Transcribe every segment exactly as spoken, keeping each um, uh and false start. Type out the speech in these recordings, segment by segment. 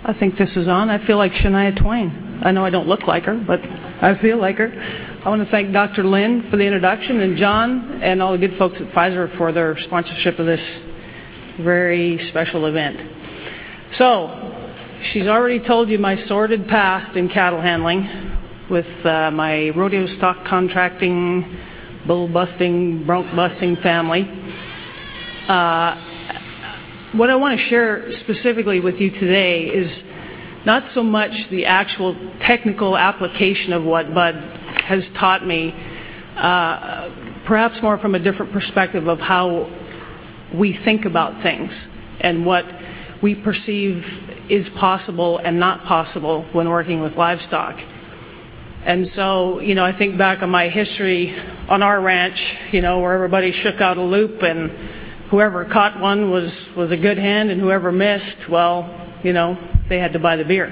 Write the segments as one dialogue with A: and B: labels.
A: I think this is on. I feel like Shania Twain. I know I don't look like her, but I feel like her. I want to thank Doctor Lynn for the introduction, and John and all the good folks at Pfizer for their sponsorship of this very special event. So, she's already told you my sordid past in cattle handling with uh, my rodeo stock contracting, bull busting, bronc busting family. Uh, what I want to share specifically with you today is not so much the actual technical application of what Bud has taught me, uh, perhaps more from a different perspective of how we think about things and what we perceive is possible and not possible when working with livestock. And so, you know, I think back on my history on our ranch, you know, where everybody shook out a loop and whoever caught one was, was a good hand, and whoever missed, well, you know, they had to buy the beer.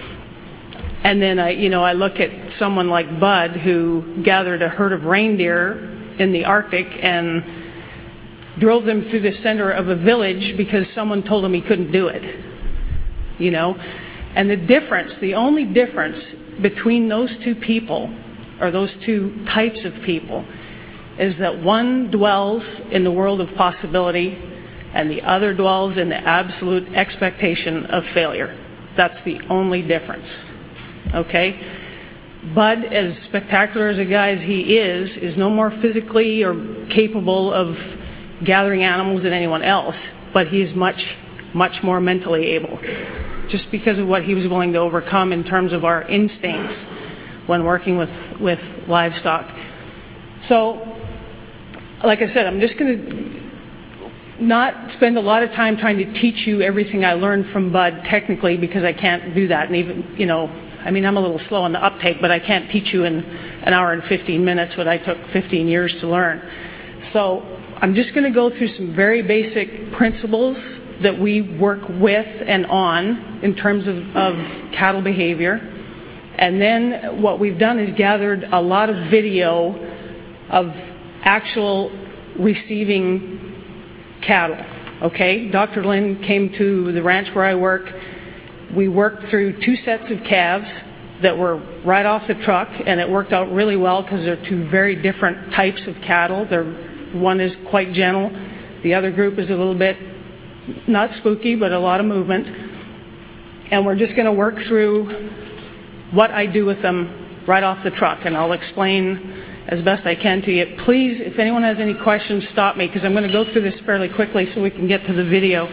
A: And then, I, you know, I look at someone like Bud who gathered a herd of reindeer in the Arctic and drove them through the center of a village because someone told him he couldn't do it, you know. And the difference, the only difference between those two people, or those two types of people, is that one dwells in the world of possibility and the other dwells in the absolute expectation of failure. That's the only difference, okay? Bud, as spectacular as a guy as he is, is no more physically or capable of gathering animals than anyone else, but he's much, much more mentally able, just because of what he was willing to overcome in terms of our instincts when working with, with livestock. So, like I said, I'm just going to not spend a lot of time trying to teach you everything I learned from Bud technically, because I can't do that. And even, you know, I mean, I'm a little slow on the uptake, but I can't teach you in an hour and fifteen minutes what I took fifteen years to learn. So I'm just going to go through some very basic principles that we work with and on in terms of, of cattle behavior. And then what we've done is gathered a lot of video of actual receiving cattle, okay? Doctor Lynn came to the ranch where I work. We worked through two sets of calves that were right off the truck, and it worked out really well because they're two very different types of cattle. They're, one is quite gentle. The other group is a little bit, not spooky, but a lot of movement. And we're just going to work through what I do with them right off the truck, and I'll explain as best I can to you. Please, if anyone has any questions, stop me, because I'm going to go through this fairly quickly so we can get to the video.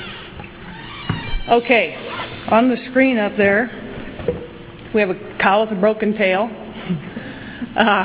A: Okay, on the screen up there, we have a cow with a broken tail. Uh,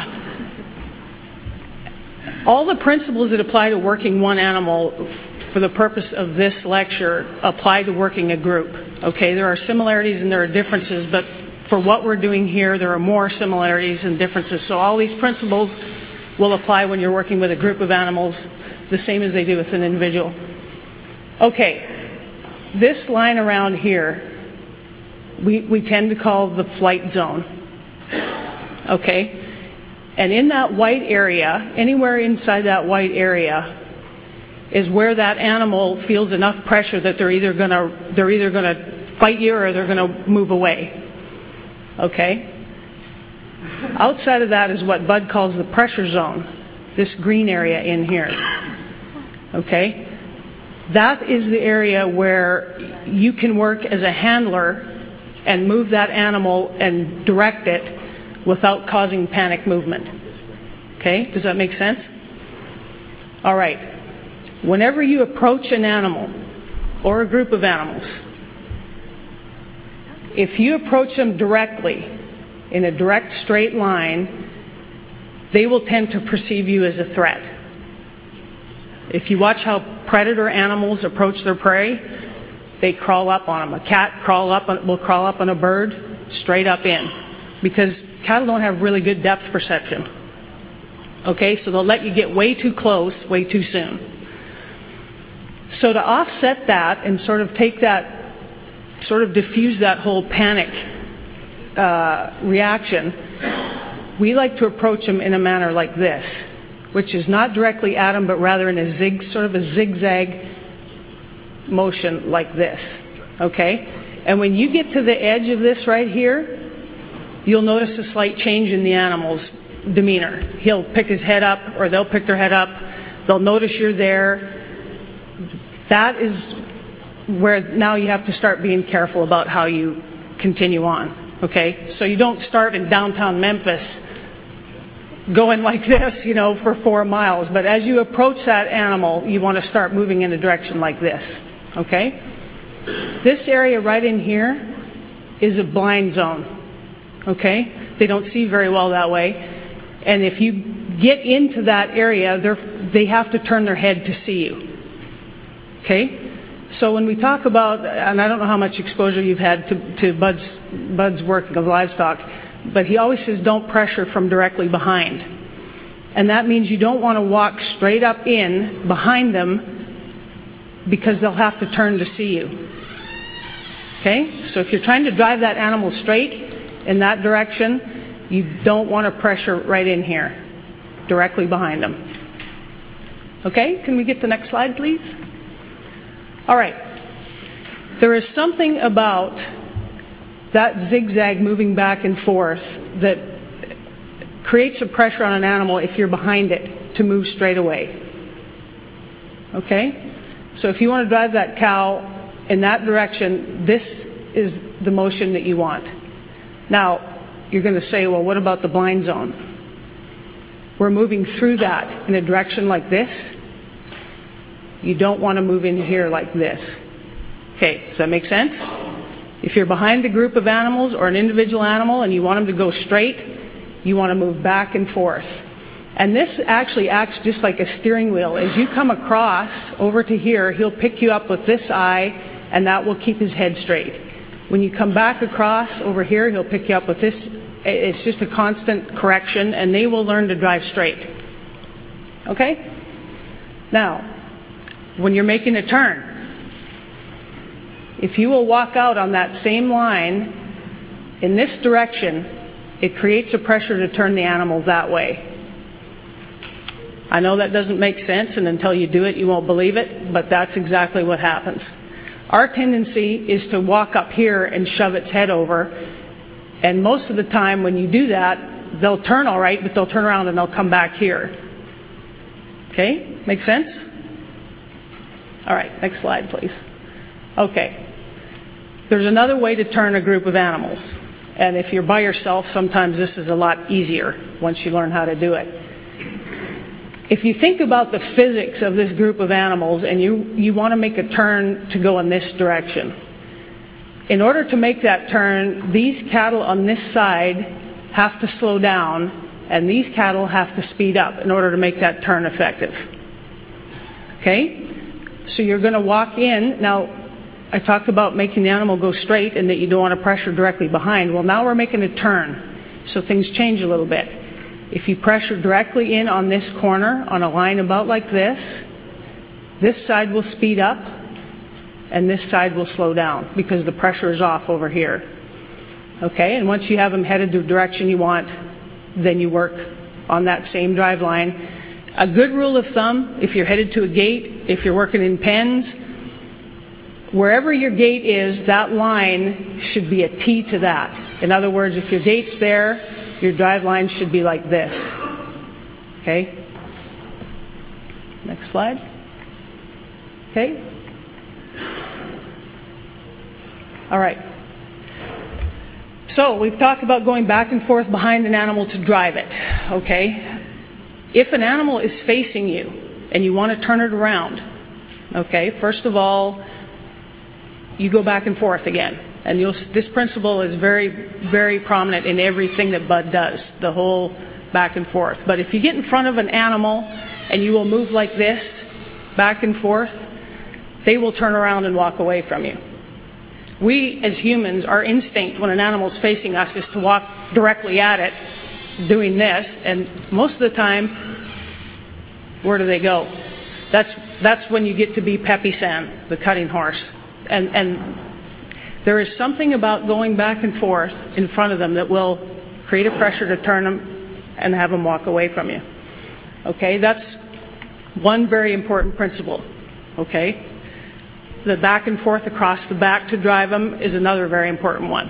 A: all the principles that apply to working one animal for the purpose of this lecture apply to working a group. Okay, there are similarities and there are differences, but for what we're doing here, there are more similarities and differences. So all these principles will apply when you're working with a group of animals, the same as they do with an individual. Okay, this line around here, we, we tend to call the flight zone. Okay, and in that white area, anywhere inside that white area, is where that animal feels enough pressure that they're either gonna they're either gonna fight you or they're gonna move away. Okay? Outside of that is what Bud calls the pressure zone, this green area in here. Okay? That is the area where you can work as a handler and move that animal and direct it without causing panic movement. Okay? Does that make sense? All right. Whenever you approach an animal or a group of animals, if you approach them directly, in a direct straight line, they will tend to perceive you as a threat. If you watch how predator animals approach their prey, they crawl up on them. A cat crawl up on, will crawl up on a bird straight up in, because cattle don't have really good depth perception. Okay, so they'll let you get way too close, way too soon. So to offset that and sort of take that sort of diffuse that whole panic uh, reaction, we like to approach them in a manner like this, which is not directly at them, but rather in a zig, sort of a zigzag motion like this. Okay? And when you get to the edge of this right here, you'll notice a slight change in the animal's demeanor. He'll pick his head up, or they'll pick their head up. They'll notice you're there. That is where now you have to start being careful about how you continue on, okay? So you don't start in downtown Memphis going like this, you know, for four miles. But as you approach that animal, you want to start moving in a direction like this, okay? This area right in here is a blind zone, okay? They don't see very well that way. And if you get into that area, they're, they have to turn their head to see you, okay? So when we talk about, and I don't know how much exposure you've had to, to Bud's, Bud's work of livestock, but he always says don't pressure from directly behind. And that means you don't want to walk straight up in behind them because they'll have to turn to see you. Okay? So if you're trying to drive that animal straight in that direction, you don't want to pressure right in here, directly behind them. Okay? Can we get the next slide, please? All right. There is something about that zigzag moving back and forth that creates a pressure on an animal if you're behind it to move straight away. Okay? So if you want to drive that cow in that direction, this is the motion that you want. Now, you're going to say, well, what about the blind zone? We're moving through that in a direction like this. You don't want to move in here like this. Okay, does that make sense? If you're behind a group of animals or an individual animal and you want them to go straight, you want to move back and forth. And this actually acts just like a steering wheel. As you come across over to here, he'll pick you up with this eye, and that will keep his head straight. When you come back across over here, he'll pick you up with this. It's just a constant correction, and they will learn to drive straight. Okay? Now, when you're making a turn, if you will walk out on that same line in this direction, it creates a pressure to turn the animal that way. I know that doesn't make sense, and until you do it, you won't believe it, but that's exactly what happens. Our tendency is to walk up here and shove its head over, and most of the time when you do that, they'll turn all right, but they'll turn around and they'll come back here. Okay? Make sense? All right, next slide, please. Okay. There's another way to turn a group of animals. And if you're by yourself, sometimes this is a lot easier once you learn how to do it. If you think about the physics of this group of animals and you, you want to make a turn to go in this direction, in order to make that turn, these cattle on this side have to slow down and these cattle have to speed up in order to make that turn effective. Okay? So you're going to walk in. Now, I talked about making the animal go straight and that you don't want to pressure directly behind. Well, now we're making a turn, so things change a little bit. If you pressure directly in on this corner on a line about like this, this side will speed up and this side will slow down because the pressure is off over here. Okay, and once you have them headed the direction you want, then you work on that same drive line. A good rule of thumb, if you're headed to a gate, if you're working in pens, wherever your gate is, that line should be a T to that. In other words, if your gate's there, your drive line should be like this. Okay? Next slide. Okay? All right. So we've talked about going back and forth behind an animal to drive it. Okay? If an animal is facing you and you want to turn it around, okay, first of all, you go back and forth again. And you'll, this principle is very, very prominent in everything that Bud does, the whole back and forth. But if you get in front of an animal and you will move like this, back and forth, they will turn around and walk away from you. We, as humans, our instinct when an animal's facing us is to walk directly at it, doing this, and most of the time, where do they go? That's, that's when you get to be Pepe San, the cutting horse. And, and there is something about going back and forth in front of them that will create a pressure to turn them and have them walk away from you. Okay, that's one very important principle. Okay? the back and forth across the back to drive them is another very important one.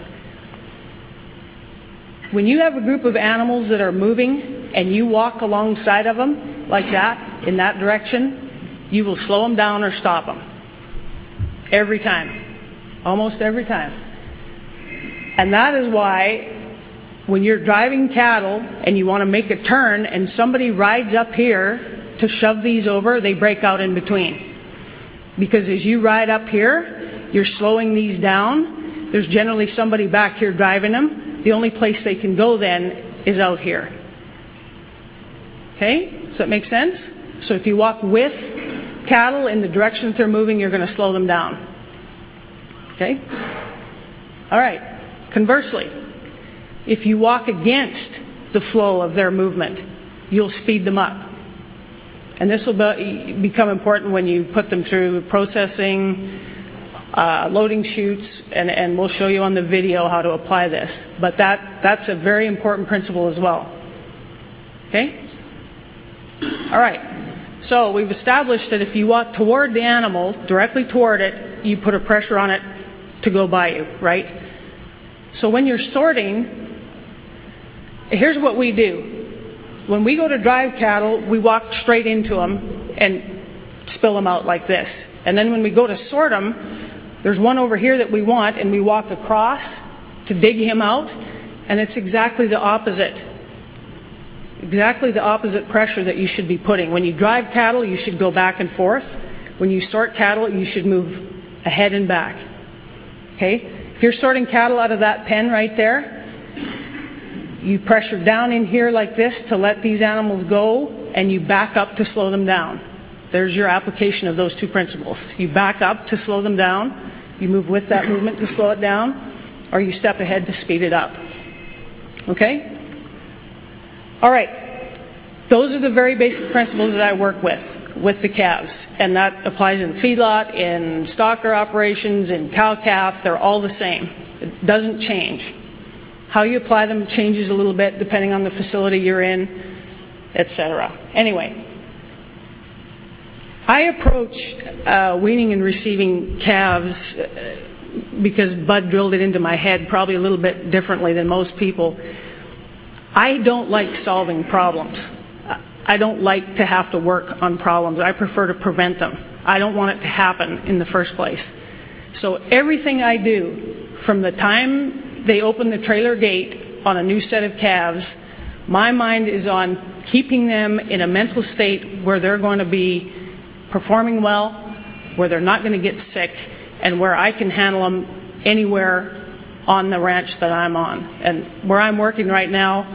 A: When you have a group of animals that are moving and you walk alongside of them like that, in that direction, you will slow them down or stop them. Every time. Almost every time. And that is why when you're driving cattle and you want to make a turn and somebody rides up here to shove these over, they break out in between. Because as you ride up here, you're slowing these down. There's generally somebody back here driving them. The only place they can go then is out here. Okay? Does that make sense? So if you walk with cattle in the direction that they're moving, you're going to slow them down. Okay? All right. Conversely, if you walk against the flow of their movement, you'll speed them up. And this will be, become important when you put them through processing, uh, loading chutes, and, and we'll show you on the video how to apply this. But that, that's a very important principle as well. Okay? All right. So we've established that if you walk toward the animal, directly toward it, you put a pressure on it to go by you, right? So when you're sorting, here's what we do. When we go to drive cattle, we walk straight into them and spill them out like this. And then when we go to sort them, there's one over here that we want, and we walk across to dig him out, and it's exactly the opposite. Exactly the opposite pressure that you should be putting. When you drive cattle, you should go back and forth. When you sort cattle, you should move ahead and back. Okay? If you're sorting cattle out of that pen right there, you pressure down in here like this to let these animals go, and you back up to slow them down. There's your application of those two principles. You back up to slow them down, you move with that movement to slow it down, or you step ahead to speed it up. Okay? All right. Those are the very basic principles that I work with, with the calves. And that applies in feedlot, in stocker operations, in cow-calf. They're all the same. It doesn't change. How you apply them changes a little bit depending on the facility you're in, et cetera. Anyway, I approach uh, weaning and receiving calves uh, because Bud drilled it into my head probably a little bit differently than most people. I don't like solving problems. I don't like to have to work on problems. I prefer to prevent them. I don't want it to happen in the first place. So everything I do, from the time they open the trailer gate on a new set of calves, my mind is on keeping them in a mental state where they're going to be performing well, where they're not going to get sick, and where I can handle them anywhere on the ranch that I'm on. And where I'm working right now,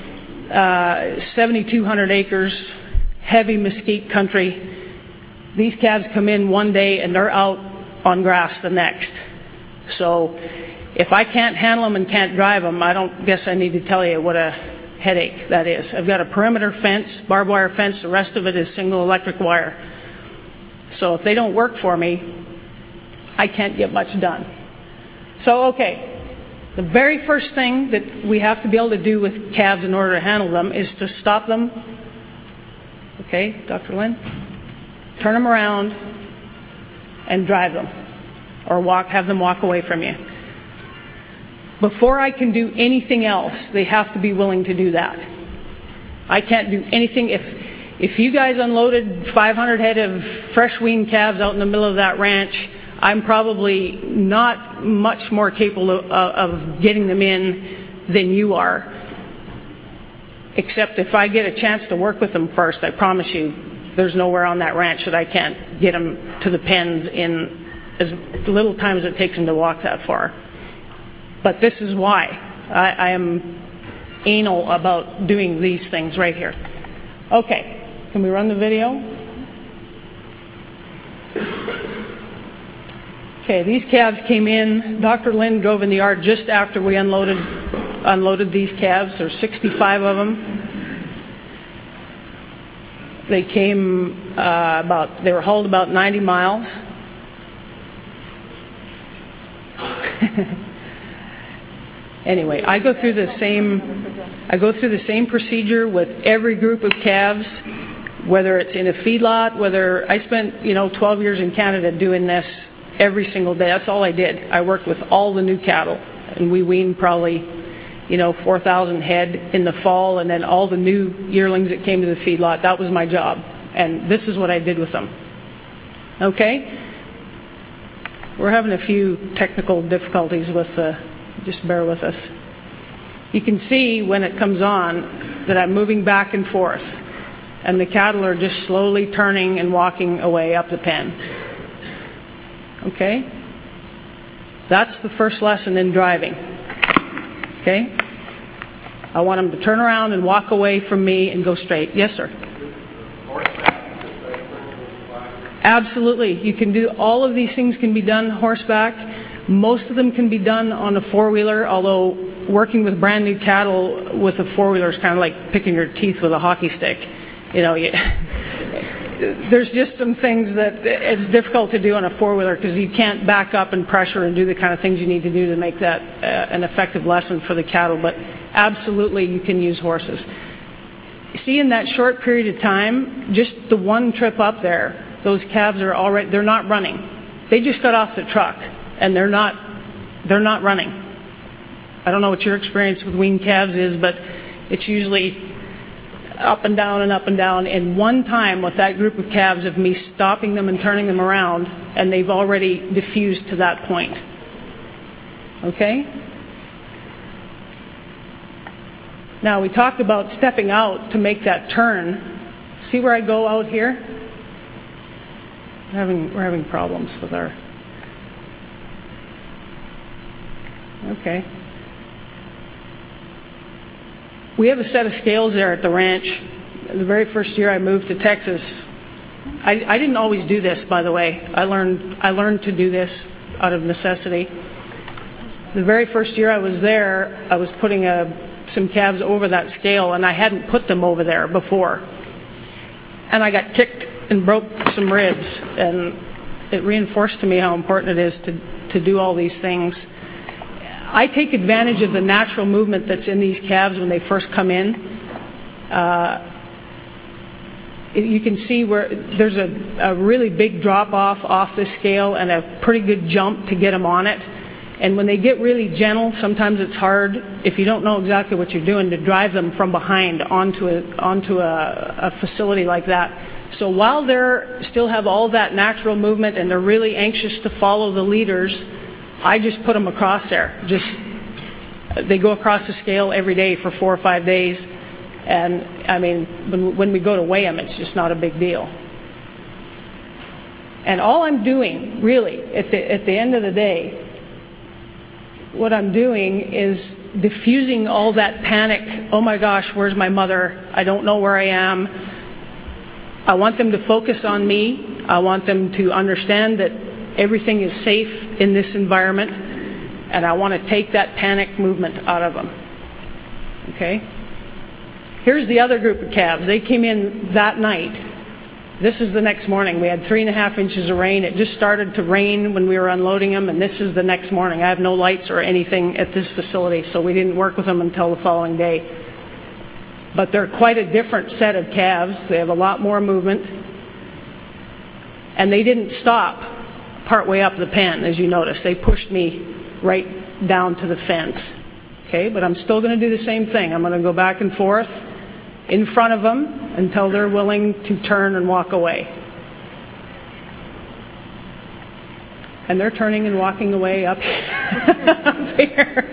A: uh, seventy-two hundred acres, heavy mesquite country. These calves come in one day and they're out on grass the next. So if I can't handle them and can't drive them, I don't guess I need to tell you what a headache that is. I've got a perimeter fence, barbed wire fence. The rest of it is single electric wire. So if they don't work for me, I can't get much done. So, okay, the very first thing that we have to be able to do with calves in order to handle them is to stop them. Okay, Doctor Lynn? Turn them around and drive them, or walk, have them walk away from you. Before I can do anything else, they have to be willing to do that. I can't do anything. If if you guys unloaded five hundred head of fresh weaned calves out in the middle of that ranch, I'm probably not much more capable of, of getting them in than you are. Except if I get a chance to work with them first, I promise you, there's nowhere on that ranch that I can't get them to the pens in as little time as it takes them to walk that far. But this is why I, I am anal about doing these things right here. Okay, can we run the video? Okay, these calves came in. Doctor Lynn drove in the yard just after we unloaded unloaded these calves. There's sixty-five of them. They came uh, about. They were hauled about ninety miles. Anyway, I go through the same. I go through the same procedure with every group of calves, whether it's in a feedlot, whether I spent you know twelve years in Canada doing this every single day. That's all I did. I worked with all the new cattle, and we weaned probably, you know, four thousand head in the fall, and then all the new yearlings that came to the feedlot. That was my job, and this is what I did with them. Okay? We're having a few technical difficulties with the, just bear with us. You can see when it comes on that I'm moving back and forth, and the cattle are just slowly turning and walking away up the pen. Okay? That's the first lesson in driving. Okay? I want them to turn around and walk away from me and go straight. Yes, sir? Absolutely. You can do, all of these things can be done horseback. Most of them can be done on a four-wheeler, although working with brand new cattle with a four-wheeler is kind of like picking your teeth with a hockey stick. You know, you, there's just some things that it's difficult to do on a four-wheeler because you can't back up and pressure and do the kind of things you need to do to make that uh, an effective lesson for the cattle. But absolutely, you can use horses. See, in that short period of time, just the one trip up there, those calves are already, they're not running. They just got off the truck, and they're not, they're not running. I don't know what your experience with weaned calves is, but it's usually up and down and up and down. And one time with that group of calves of me stopping them and turning them around, and they've already diffused to that point. Okay? Now, we talked about stepping out to make that turn. See where I go out here? We're having, we're having problems with our... Okay. We have a set of scales there at the ranch. The very first year I moved to Texas, I, I didn't always do this, by the way. I learned, I learned to do this out of necessity. The very first year I was there, I was putting a, some calves over that scale, and I hadn't put them over there before. And I got kicked and broke some ribs, and it reinforced to me how important it is to, to do all these things. I take advantage of the natural movement that's in these calves when they first come in. Uh, you can see where there's a, a really big drop off off the scale and a pretty good jump to get them on it. And when they get really gentle, sometimes it's hard, if you don't know exactly what you're doing, to drive them from behind onto a, onto a, a facility like that. So while they still have all that natural movement and they're really anxious to follow the leaders, I just put them across there. Just they go across the scale every day for four or five days. And, I mean, when, when we go to weigh them, it's just not a big deal. And all I'm doing, really, at the, at the end of the day, what I'm doing is diffusing all that panic. Oh my gosh, where's my mother? I don't know where I am. I want them to focus on me. I want them to understand that everything is safe in this environment. And I want to take that panic movement out of them. Okay? Here's the other group of calves. They came in that night. This is the next morning. We had three and a half inches of rain. It just started to rain when we were unloading them, and this is the next morning. I have no lights or anything at this facility, so we didn't work with them until the following day. But they're quite a different set of calves. They have a lot more movement. And they didn't stop partway up the pen, as you notice. They pushed me right down to the fence. Okay, but I'm still going to do the same thing. I'm going to go back and forth in front of them until they're willing to turn and walk away. And they're turning and walking away up, up here.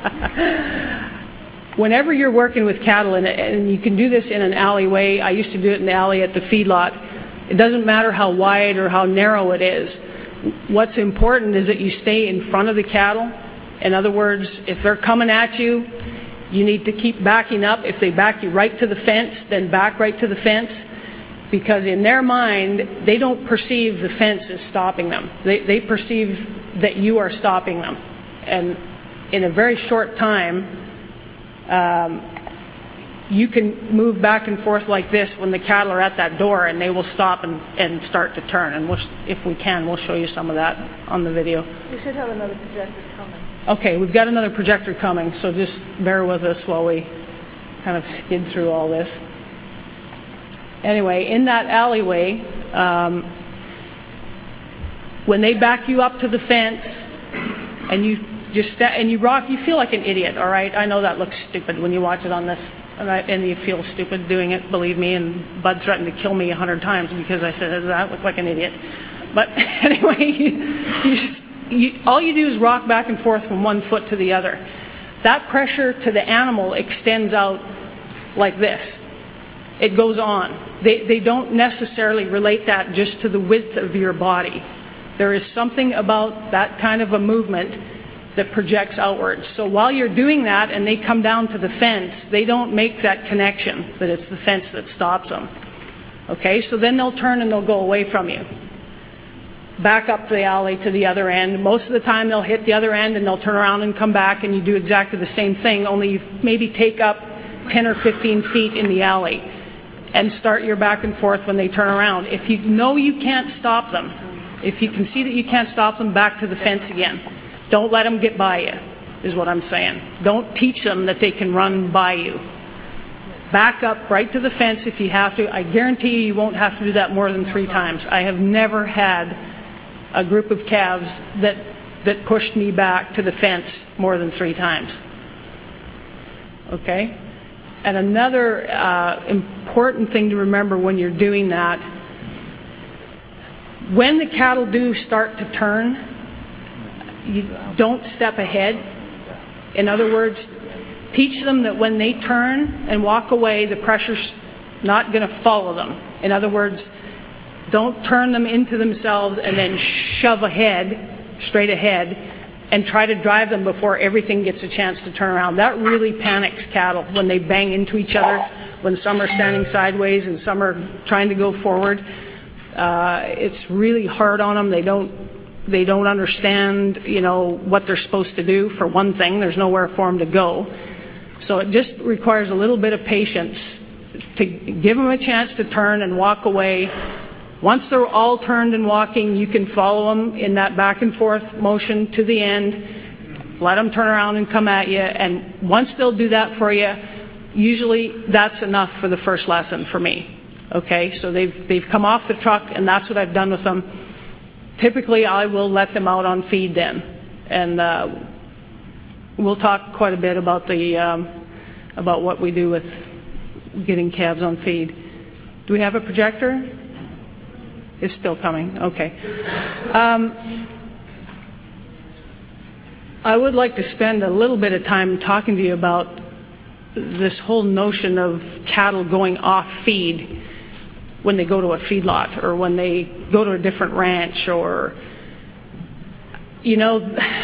A: Whenever you're working with cattle, and, and you can do this in an alleyway, I used to do it in the alley at the feedlot. It doesn't matter how wide or how narrow it is. What's important is that you stay in front of the cattle. In other words, if they're coming at you, you need to keep backing up. If they back you right to the fence, then back right to the fence. Because in their mind, they don't perceive the fence as stopping them. They, they perceive that you are stopping them. And in a very short time, um, you can move back and forth like this when the cattle are at that door, and they will stop and, and start to turn. And we'll, if we can, we'll show you some of that on the video.
B: We should have another projector coming.
A: Okay, we've got another projector coming, so just bear with us while we kind of skid through all this. Anyway, in that alleyway, um, When they back you up to the fence and you just sta- and you rock, you feel like an idiot, all right? I know that looks stupid when you watch it on this, and, I, and you feel stupid doing it, believe me, and Bud threatened to kill me a hundred times because I said, does that look like an idiot? But anyway, you, you just, you, all you do is rock back and forth from one foot to the other. That pressure to the animal extends out like this. It goes on. They, they don't necessarily relate that just to the width of your body. There is something about that kind of a movement that projects outwards. So while you're doing that and they come down to the fence, they don't make that connection that it's the fence that stops them. Okay, so then they'll turn and they'll go away from you. Back up the alley to the other end. Most of the time they'll hit the other end and they'll turn around and come back, and you do exactly the same thing, only you maybe take up ten or fifteen feet in the alley and start your back and forth when they turn around. If you know you can't stop them, if you can see that you can't stop them, back to the fence again. Don't let them get by you, is what I'm saying. Don't teach them that they can run by you. Back up right to the fence if you have to. I guarantee you, you won't have to do that more than three times. I have never had a group of calves that that pushed me back to the fence more than three times. Okay? And another uh, important thing to remember when you're doing that, when the cattle do start to turn, you don't step ahead. In other words, teach them that when they turn and walk away, the pressure's not going to follow them. In other words, don't turn them into themselves and then shove ahead, straight ahead, and try to drive them before everything gets a chance to turn around. That really panics cattle when they bang into each other, when some are standing sideways and some are trying to go forward. Uh, it's really hard on them. They don't They don't understand, you know, what they're supposed to do. For one thing, there's nowhere for them to go. So it just requires a little bit of patience to give them a chance to turn and walk away. Once they're all turned and walking, you can follow them in that back and forth motion to the end. Let them turn around and come at you. And once they'll do that for you, usually that's enough for the first lesson for me. Okay, so they've they've come off the truck, and that's what I've done with them. Typically, I will let them out on feed then, and uh, we'll talk quite a bit about the um, about what we do with getting calves on feed. Do we have a projector? It's still coming. Okay. Um, I would like to spend a little bit of time talking to you about this whole notion of cattle going off feed when they go to a feedlot or when they go to a different ranch, or, you know,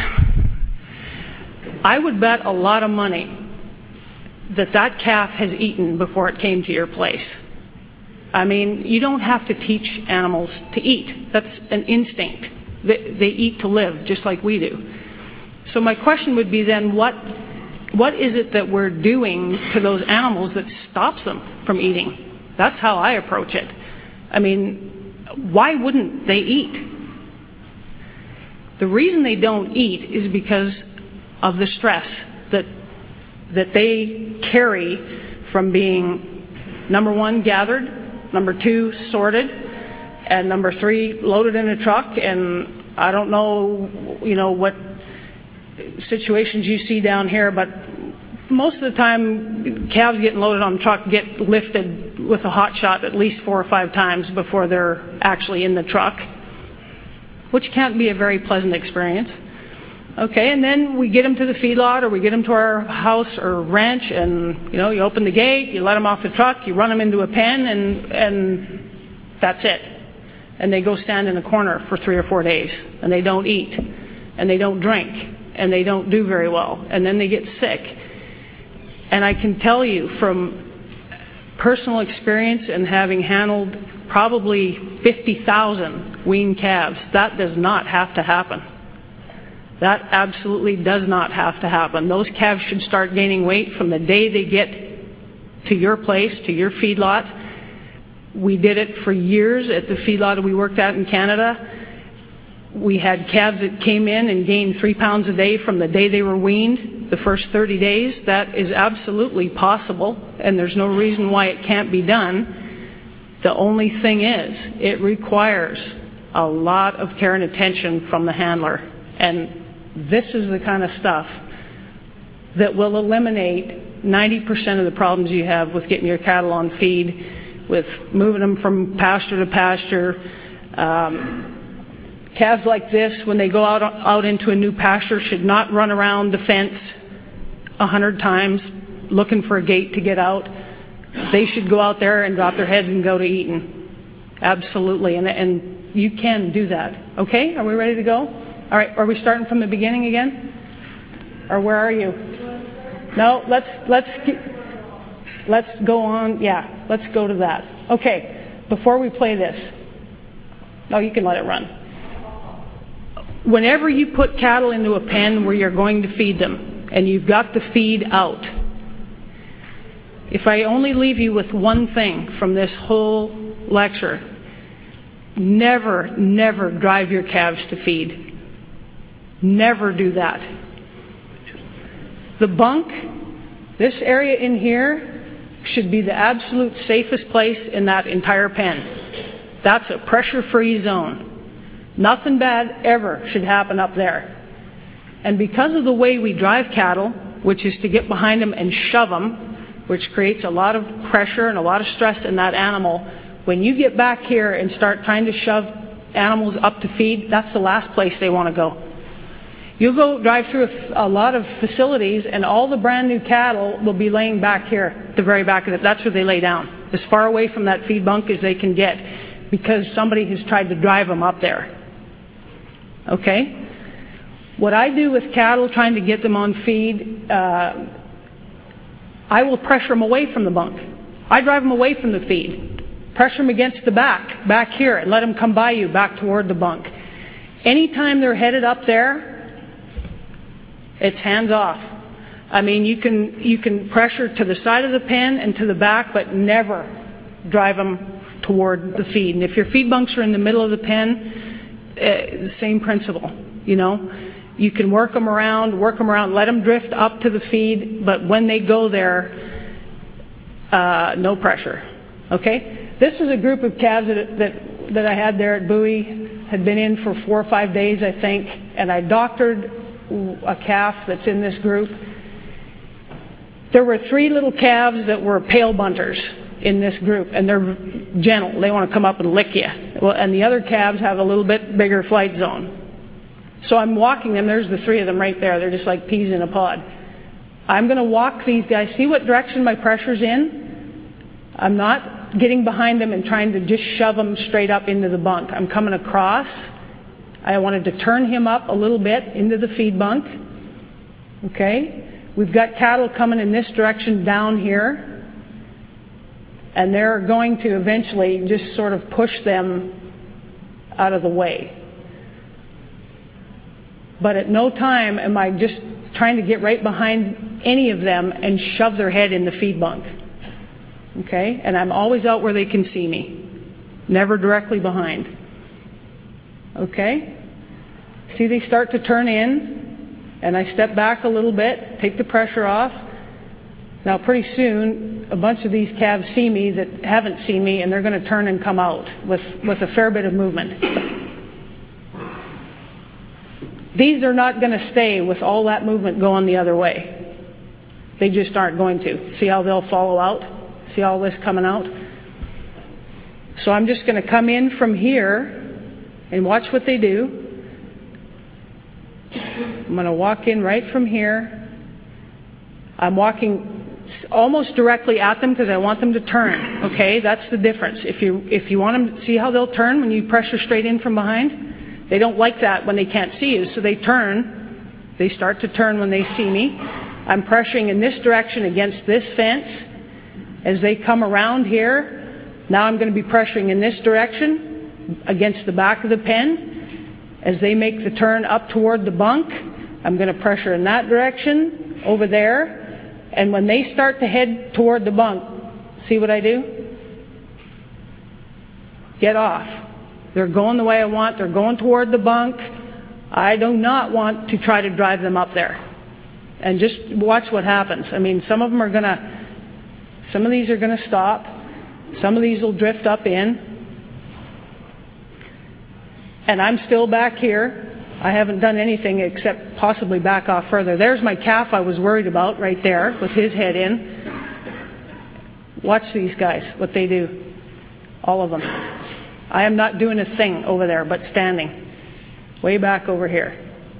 A: I would bet a lot of money that that calf has eaten before it came to your place. I mean, you don't have to teach animals to eat. That's an instinct. They, they eat to live, just like we do. So my question would be then, what what is it that we're doing to those animals that stops them from eating? That's how I approach it. I mean, why wouldn't they eat? The reason they don't eat is because of the stress that that they carry from being, number one, gathered, number two, sorted, and number three, loaded in a truck. And I don't know, you know, what situations you see down here, but most of the time, calves getting loaded on the truck get lifted with a hot shot at least four or five times before they're actually in the truck, which can't be a very pleasant experience. Okay, and then we get them to the feedlot, or we get them to our house or ranch, and, you know, you open the gate, you let them off the truck, you run them into a pen, and and that's it. And they go stand in a corner for three or four days, and they don't eat, and they don't drink, and they don't do very well, and then they get sick. And I can tell you from personal experience and having handled probably fifty thousand weaned calves, that does not have to happen. That absolutely does not have to happen. Those calves should start gaining weight from the day they get to your place, to your feedlot. We did it for years at the feedlot we worked at in Canada. We had calves that came in and gained three pounds a day from the day they were weaned, the first thirty days. That is absolutely possible, and there's no reason why it can't be done. The only thing is, it requires a lot of care and attention from the handler. And this is the kind of stuff that will eliminate ninety percent of the problems you have with getting your cattle on feed, with moving them from pasture to pasture. Um, calves like this, when they go out, out into a new pasture, should not run around the fence a hundred times looking for a gate to get out. They should go out there and drop their heads and go to eating. Absolutely. And, and you can do that. Okay? Are we ready to go? All right. Are we starting from the beginning again? Or where are you? No, let's, let's, let's go on. Yeah, let's go to that. Okay. Before we play this. No, you can let it run. Whenever you put cattle into a pen where you're going to feed them, and you've got the feed out, if I only leave you with one thing from this whole lecture, never, never drive your calves to feed. Never do that. The bunk, this area in here, should be the absolute safest place in that entire pen. That's a pressure-free zone. Nothing bad ever should happen up there. And because of the way we drive cattle, which is to get behind them and shove them, which creates a lot of pressure and a lot of stress in that animal, when you get back here and start trying to shove animals up to feed, that's the last place they want to go. You'll go drive through a, a lot of facilities, and all the brand new cattle will be laying back here, the very back of it. That's where they lay down, as far away from that feed bunk as they can get, because somebody has tried to drive them up there. Okay? What I do with cattle trying to get them on feed, uh, I will pressure them away from the bunk. I drive them away from the feed. Pressure them against the back, back here, and let them come by you back toward the bunk. Anytime they're headed up there, it's hands off. I mean, you can, you can pressure to the side of the pen and to the back, but never drive them toward the feed. And if your feed bunks are in the middle of the pen, uh, same principle, you know. You can work them around, work them around, let them drift up to the feed, but when they go there, uh, no pressure. Okay? This is a group of calves that, that, that I had there at Bowie, had been in for four or five days, I think, and I doctored a calf that's in this group. There were three little calves that were pale bunters in this group, and they're gentle. They want to come up and lick you. Well, and the other calves have a little bit bigger flight zone. So I'm walking them. There's the three of them right there. They're just like peas in a pod. I'm going to walk these guys. See what direction my pressure's in? I'm not getting behind them and trying to just shove them straight up into the bunk. I'm coming across. I wanted to turn him up a little bit into the feed bunk. Okay? We've got cattle coming in this direction down here. And they're going to eventually just sort of push them out of the way. But at no time am I just trying to get right behind any of them and shove their head in the feed bunk. Okay? And I'm always out where they can see me. Never directly behind. Okay? See, they start to turn in, and I step back a little bit, take the pressure off. Now, pretty soon, a bunch of these calves see me that haven't seen me, and they're going to turn and come out with, with a fair bit of movement. These are not going to stay with all that movement going the other way. They just aren't going to. See how they'll follow out? See all this coming out? So I'm just going to come in from here and watch what they do. I'm going to walk in right from here. I'm walking almost directly at them because I want them to turn. Okay, that's the difference. If you if you want them to see how they'll turn when you pressure straight in from behind. They don't like that when they can't see you, so they turn. They start to turn when they see me. I'm pressuring in this direction against this fence. As they come around here, now I'm going to be pressuring in this direction against the back of the pen. As they make the turn up toward the bunk, I'm going to pressure in that direction, over there. And when they start to head toward the bunk, see what I do? Get off. They're going the way I want. They're going toward the bunk. I do not want to try to drive them up there. And just watch what happens. I mean, some of them are going to, some of these are going to stop. Some of these will drift up in. And I'm still back here. I haven't done anything except possibly back off further. There's my calf I was worried about right there with his head in. Watch these guys, what they do. All of them. I am not doing a thing over there but standing. Way back over here.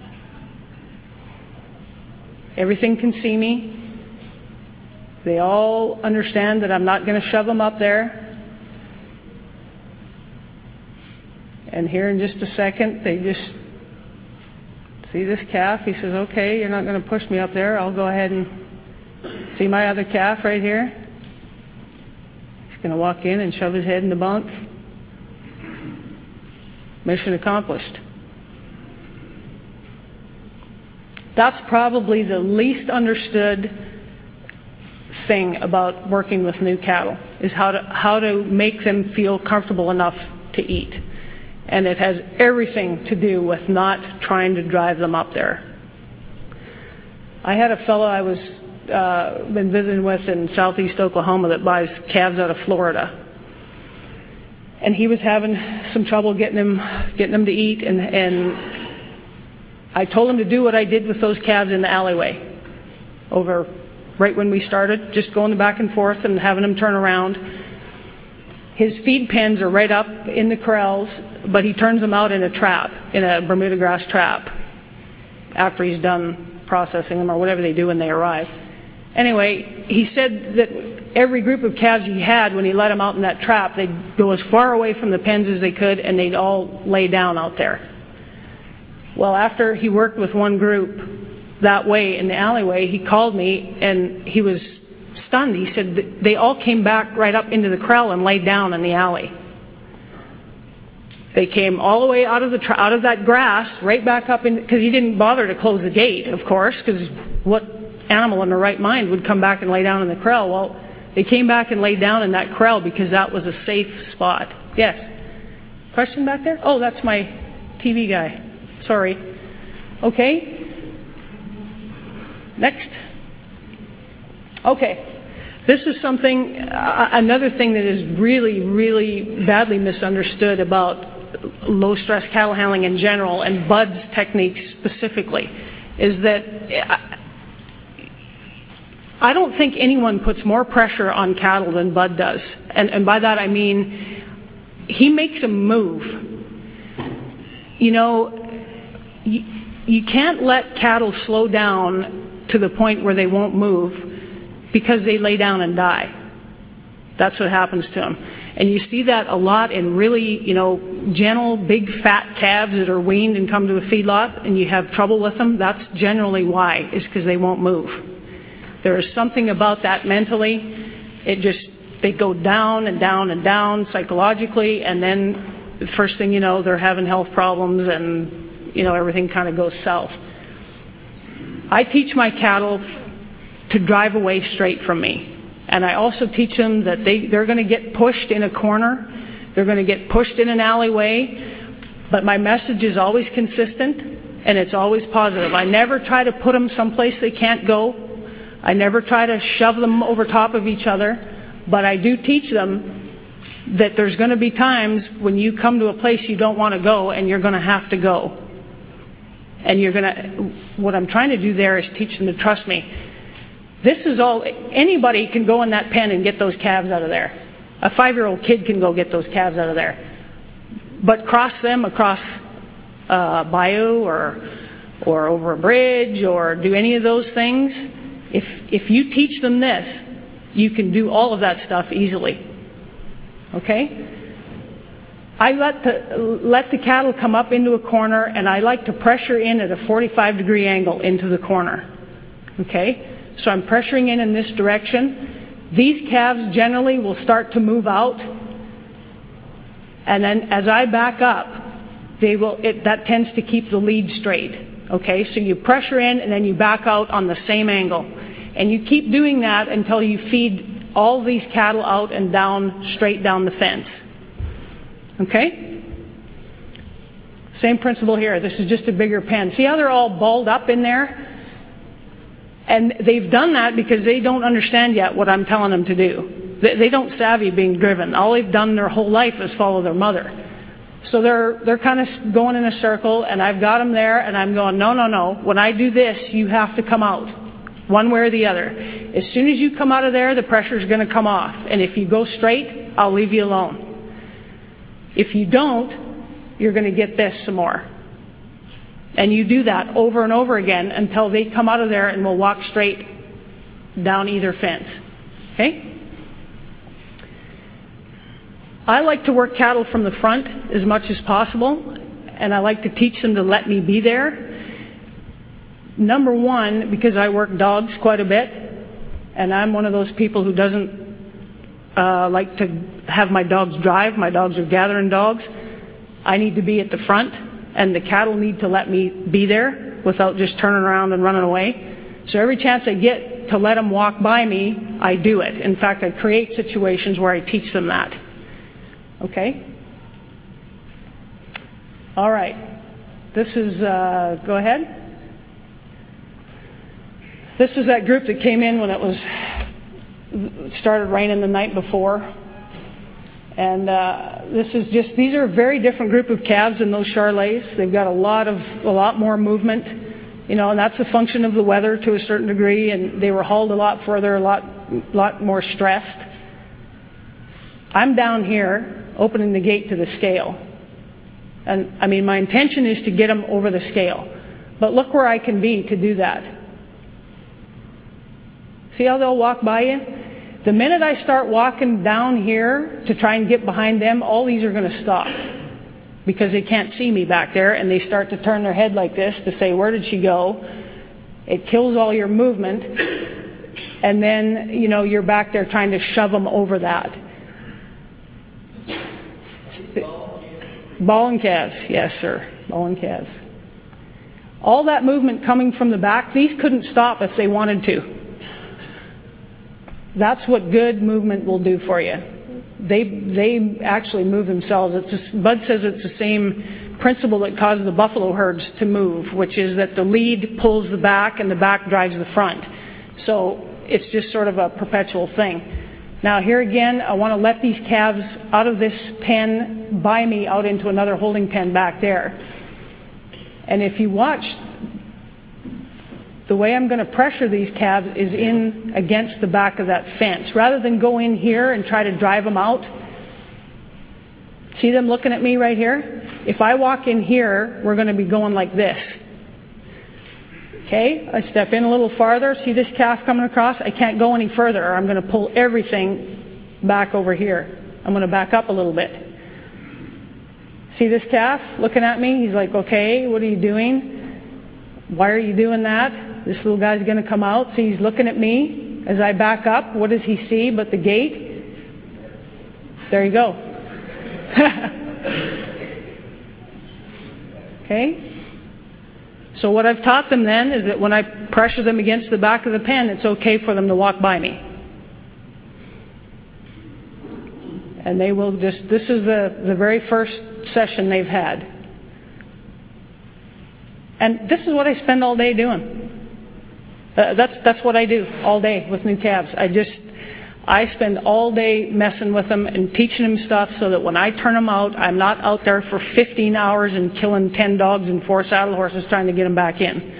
A: Everything can see me. They all understand that I'm not going to shove them up there. And here in just a second, they just see this calf. He says, okay, you're not going to push me up there. I'll go ahead and see my other calf right here. He's going to walk in and shove his head in the bunk. Mission accomplished. That's probably the least understood thing about working with new cattle, is how to how to make them feel comfortable enough to eat. And it has everything to do with not trying to drive them up there. I had a fellow I was uh, been visiting with in southeast Oklahoma that buys calves out of Florida. And he was having some trouble getting them getting them to eat, and, and I told him to do what I did with those calves in the alleyway over right when we started, just going back and forth and having them turn around. His feed pens are right up in the corrals, but he turns them out in a trap, in a Bermuda grass trap, after he's done processing them or whatever they do when they arrive. Anyway, he said that every group of calves he had, when he let them out in that trap, they'd go as far away from the pens as they could, and they'd all lay down out there. Well, after he worked with one group that way in the alleyway, he called me, and he was stunned. He said that they all came back right up into the corral and laid down in the alley. They came all the way out of the tra- out of that grass, right back up in, because he didn't bother to close the gate, of course, because what animal in their right mind would come back and lay down in the corral? Well, they came back and laid down in that corral because that was a safe spot. Yes? Question back there? Oh, that's my T V guy. Sorry. Okay. Next. Okay. This is something, uh, another thing that is really, really badly misunderstood about low-stress cattle handling in general, and Bud's techniques specifically, is that I don't think anyone puts more pressure on cattle than Bud does. And, and by that I mean, he makes them move. You know, you, you can't let cattle slow down to the point where they won't move, because they lay down and die. That's what happens to them. And you see that a lot in really, you know, gentle, big, fat calves that are weaned and come to a feedlot, and you have trouble with them. That's generally why, is because they won't move. There is something about that mentally. It just, they go down and down and down psychologically, and then the first thing you know, they're having health problems, and, you know, everything kind of goes south. I teach my cattle to drive away straight from me. And I also teach them that they, they're going to get pushed in a corner. They're going to get pushed in an alleyway. But my message is always consistent, and it's always positive. I never try to put them someplace they can't go. I never try to shove them over top of each other. But I do teach them that there's going to be times when you come to a place you don't want to go, and you're going to have to go. And you're going to, what I'm trying to do there is teach them to trust me. This is all, anybody can go in that pen and get those calves out of there. A five-year-old kid can go get those calves out of there. But cross them across a bayou or or over a bridge or do any of those things, if if you teach them this, you can do all of that stuff easily. Okay? I let the let the cattle come up into a corner, and I like to pressure in at a forty-five degree angle into the corner. Okay? So I'm pressuring in in this direction. These calves generally will start to move out. And then as I back up, they will. It, that tends to keep the lead straight. Okay? So you pressure in and then you back out on the same angle. And you keep doing that until you feed all these cattle out and down, straight down the fence. Okay? Same principle here. This is just a bigger pen. See how they're all balled up in there? And they've done that because they don't understand yet what I'm telling them to do. They don't savvy being driven. All they've done their whole life is follow their mother. So they're they're kind of going in a circle, and I've got them there, and I'm going, no, no, no. When I do this, you have to come out, one way or the other. As soon as you come out of there, the pressure's going to come off. And if you go straight, I'll leave you alone. If you don't, you're going to get this some more. And you do that over and over again until they come out of there and will walk straight down either fence. Okay? I like to work cattle from the front as much as possible, and I like to teach them to let me be there. Number one, because I work dogs quite a bit, and I'm one of those people who doesn't uh, like to have my dogs drive. My dogs are gathering dogs. I need to be at the front, and the cattle need to let me be there without just turning around and running away. So every chance I get to let them walk by me, I do it. In fact, I create situations where I teach them that. Okay? All right. This is, uh, go ahead. This is that group that came in when it was, it started raining the night before. And uh, this is just, these are a very different group of calves than those Charolais. They've got a lot of, a lot more movement. You know, and that's a function of the weather to a certain degree, and they were hauled a lot further, a lot, lot more stressed. I'm down here opening the gate to the scale. And I mean, my intention is to get them over the scale. But look where I can be to do that. See how they'll walk by you? The minute I start walking down here to try and get behind them, all these are going to stop. Because they can't see me back there, and they start to turn their head like this to say, where did she go? It kills all your movement. And then, you know, you're back there trying to shove them over that. Ball and calves, yes, sir. Ball and calves. All that movement coming from the back, these couldn't stop if they wanted to. That's what good movement will do for you. They they actually move themselves. It's just, Bud says it's the same principle that caused the buffalo herds to move, which is that the lead pulls the back and the back drives the front. So it's just sort of a perpetual thing. Now here again, I want to let these calves out of this pen by me out into another holding pen back there. And if you watch, the way I'm going to pressure these calves is in against the back of that fence. Rather than go in here and try to drive them out. See them looking at me right here? If I walk in here, we're going to be going like this. Okay, I step in a little farther. See this calf coming across? I can't go any further, or I'm going to pull everything back over here. I'm going to back up a little bit. See this calf looking at me? He's like, okay, what are you doing? Why are you doing that? This little guy's going to come out. See, he's looking at me as I back up. What does he see but the gate? There you go. Okay? So what I've taught them then is that when I pressure them against the back of the pen, it's okay for them to walk by me. And they will just, this is the, the very first session they've had. And this is what I spend all day doing. Uh, that's that's what I do all day with new calves. I just, I spend all day messing with them and teaching them stuff so that when I turn them out, I'm not out there for fifteen hours and killing ten dogs and four saddle horses trying to get them back in.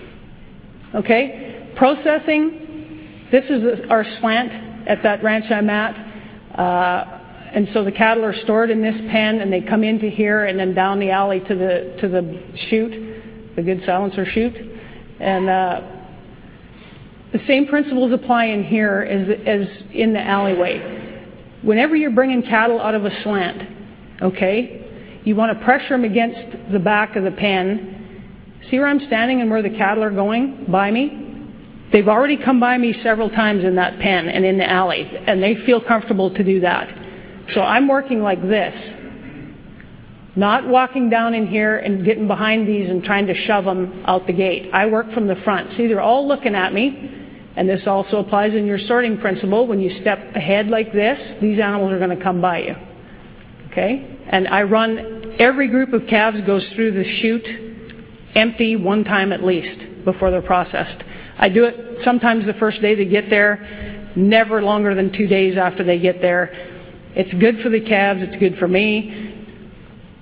A: Okay? Processing, this is our slant at that ranch I'm at. Uh, and so the cattle are stored in this pen, and they come into here and then down the alley to the to the chute, the good silencer chute. And uh, the same principles apply in here as, as in the alleyway. Whenever you're bringing cattle out of a slant, okay, you want to pressure them against the back of the pen. See where I'm standing and where the cattle are going by me? They've already come by me several times in that pen and in the alley, and they feel comfortable to do that. So I'm working like this. Not walking down in here and getting behind these and trying to shove them out the gate. I work from the front. See, they're all looking at me. And this also applies in your sorting principle. When you step ahead like this, these animals are going to come by you. Okay? And I run, every group of calves goes through the chute empty one time at least before they're processed. I do it sometimes the first day they get there, never longer than two days after they get there. It's good for the calves. It's good for me.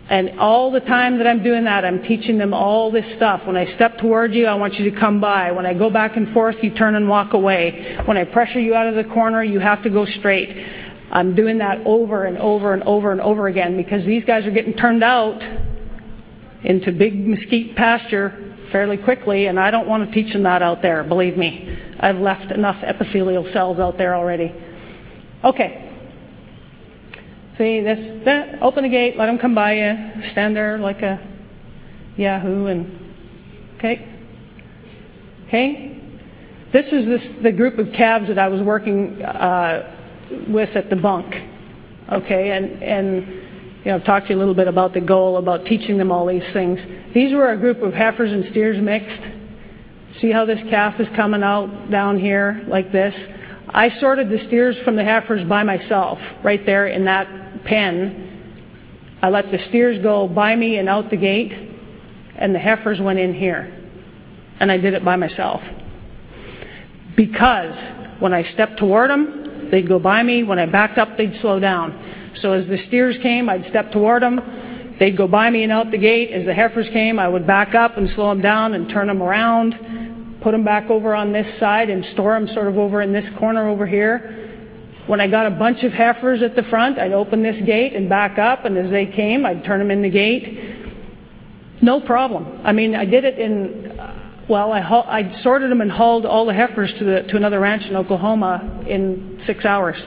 A: And all the time that I'm doing that, I'm teaching them all this stuff. When I step toward you, I want you to come by. When I go back and forth, you turn and walk away. When I pressure you out of the corner, you have to go straight. I'm doing that over and over and over and over again because these guys are getting turned out into big mesquite pasture fairly quickly, and I don't want to teach them that out there, believe me. I've left enough epithelial cells out there already. Okay. See, this, that, open the gate, let them come by you, stand there like a yahoo, and, okay. Okay. This is this, the group of calves that I was working uh, with at the bunk. Okay, and, and you know, I've talked to you a little bit about the goal, about teaching them all these things. These were a group of heifers and steers mixed. See how this calf is coming out down here like this? I sorted the steers from the heifers by myself, right there in that pen. I let the steers go by me and out the gate, and the heifers went in here. And I did it by myself. Because when I stepped toward them, they'd go by me. When I backed up, they'd slow down. So as the steers came, I'd step toward them. They'd go by me and out the gate. As the heifers came, I would back up and slow them down and turn them around, put them back over on this side and store them sort of over in this corner over here. When I got a bunch of heifers at the front, I'd open this gate and back up, and as they came, I'd turn them in the gate. No problem. I mean, I did it in, well, I, I sorted them and hauled all the heifers to, the, to another ranch in Oklahoma in six hours.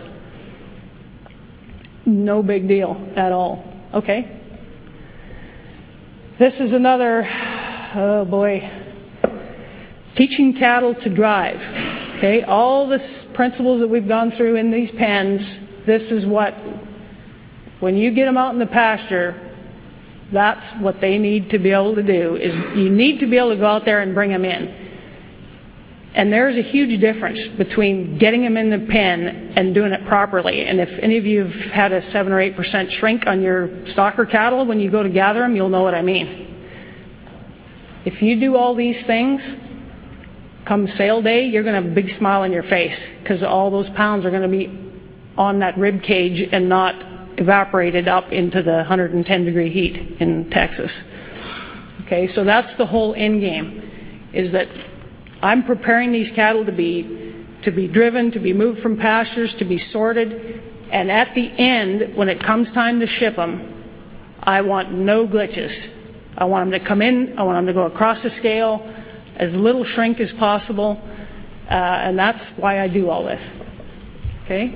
A: No big deal at all. Okay. This is another, oh boy, teaching cattle to drive. Okay, all the principles that we've gone through in these pens, this is what, when you get them out in the pasture, that's what they need to be able to do, is you need to be able to go out there and bring them in. And there's a huge difference between getting them in the pen and doing it properly. And if any of you have had a seven or eight percent shrink on your stocker cattle when you go to gather them, you'll know what I mean. If you do all these things, come sale day, you're going to have a big smile on your face because all those pounds are going to be on that rib cage and not evaporated up into the one hundred ten degree heat in Texas. Okay, so that's the whole end game, is that I'm preparing these cattle to be to be driven, to be moved from pastures, to be sorted, and at the end, when it comes time to ship them, I want no glitches. I want them to come in, I want them to go across the scale, as little shrink as possible, uh, and that's why I do all this. Okay?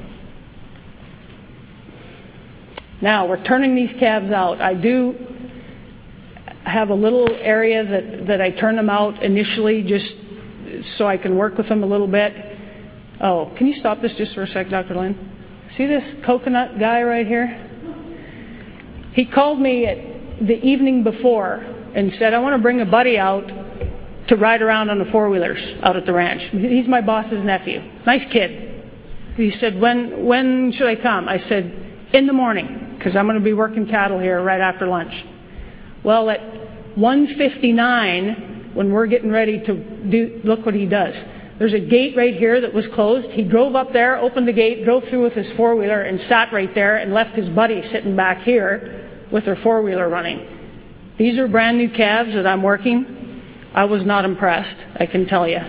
A: Now, we're turning these calves out. I do have a little area that, that I turn them out initially just so I can work with them a little bit. Oh, can you stop this just for a sec, Doctor Lynn? See this coconut guy right here? He called me at the evening before and said, I want to bring a buddy out to ride around on the four-wheelers out at the ranch. He's my boss's nephew. Nice kid. He said, when when should I come? I said, in the morning, because I'm going to be working cattle here right after lunch. Well, at one fifty-nine, when we're getting ready to do, look what he does. There's a gate right here that was closed. He drove up there, opened the gate, drove through with his four-wheeler, and sat right there and left his buddy sitting back here with their four-wheeler running. These are brand new calves that I'm working. I was not impressed, I can tell you.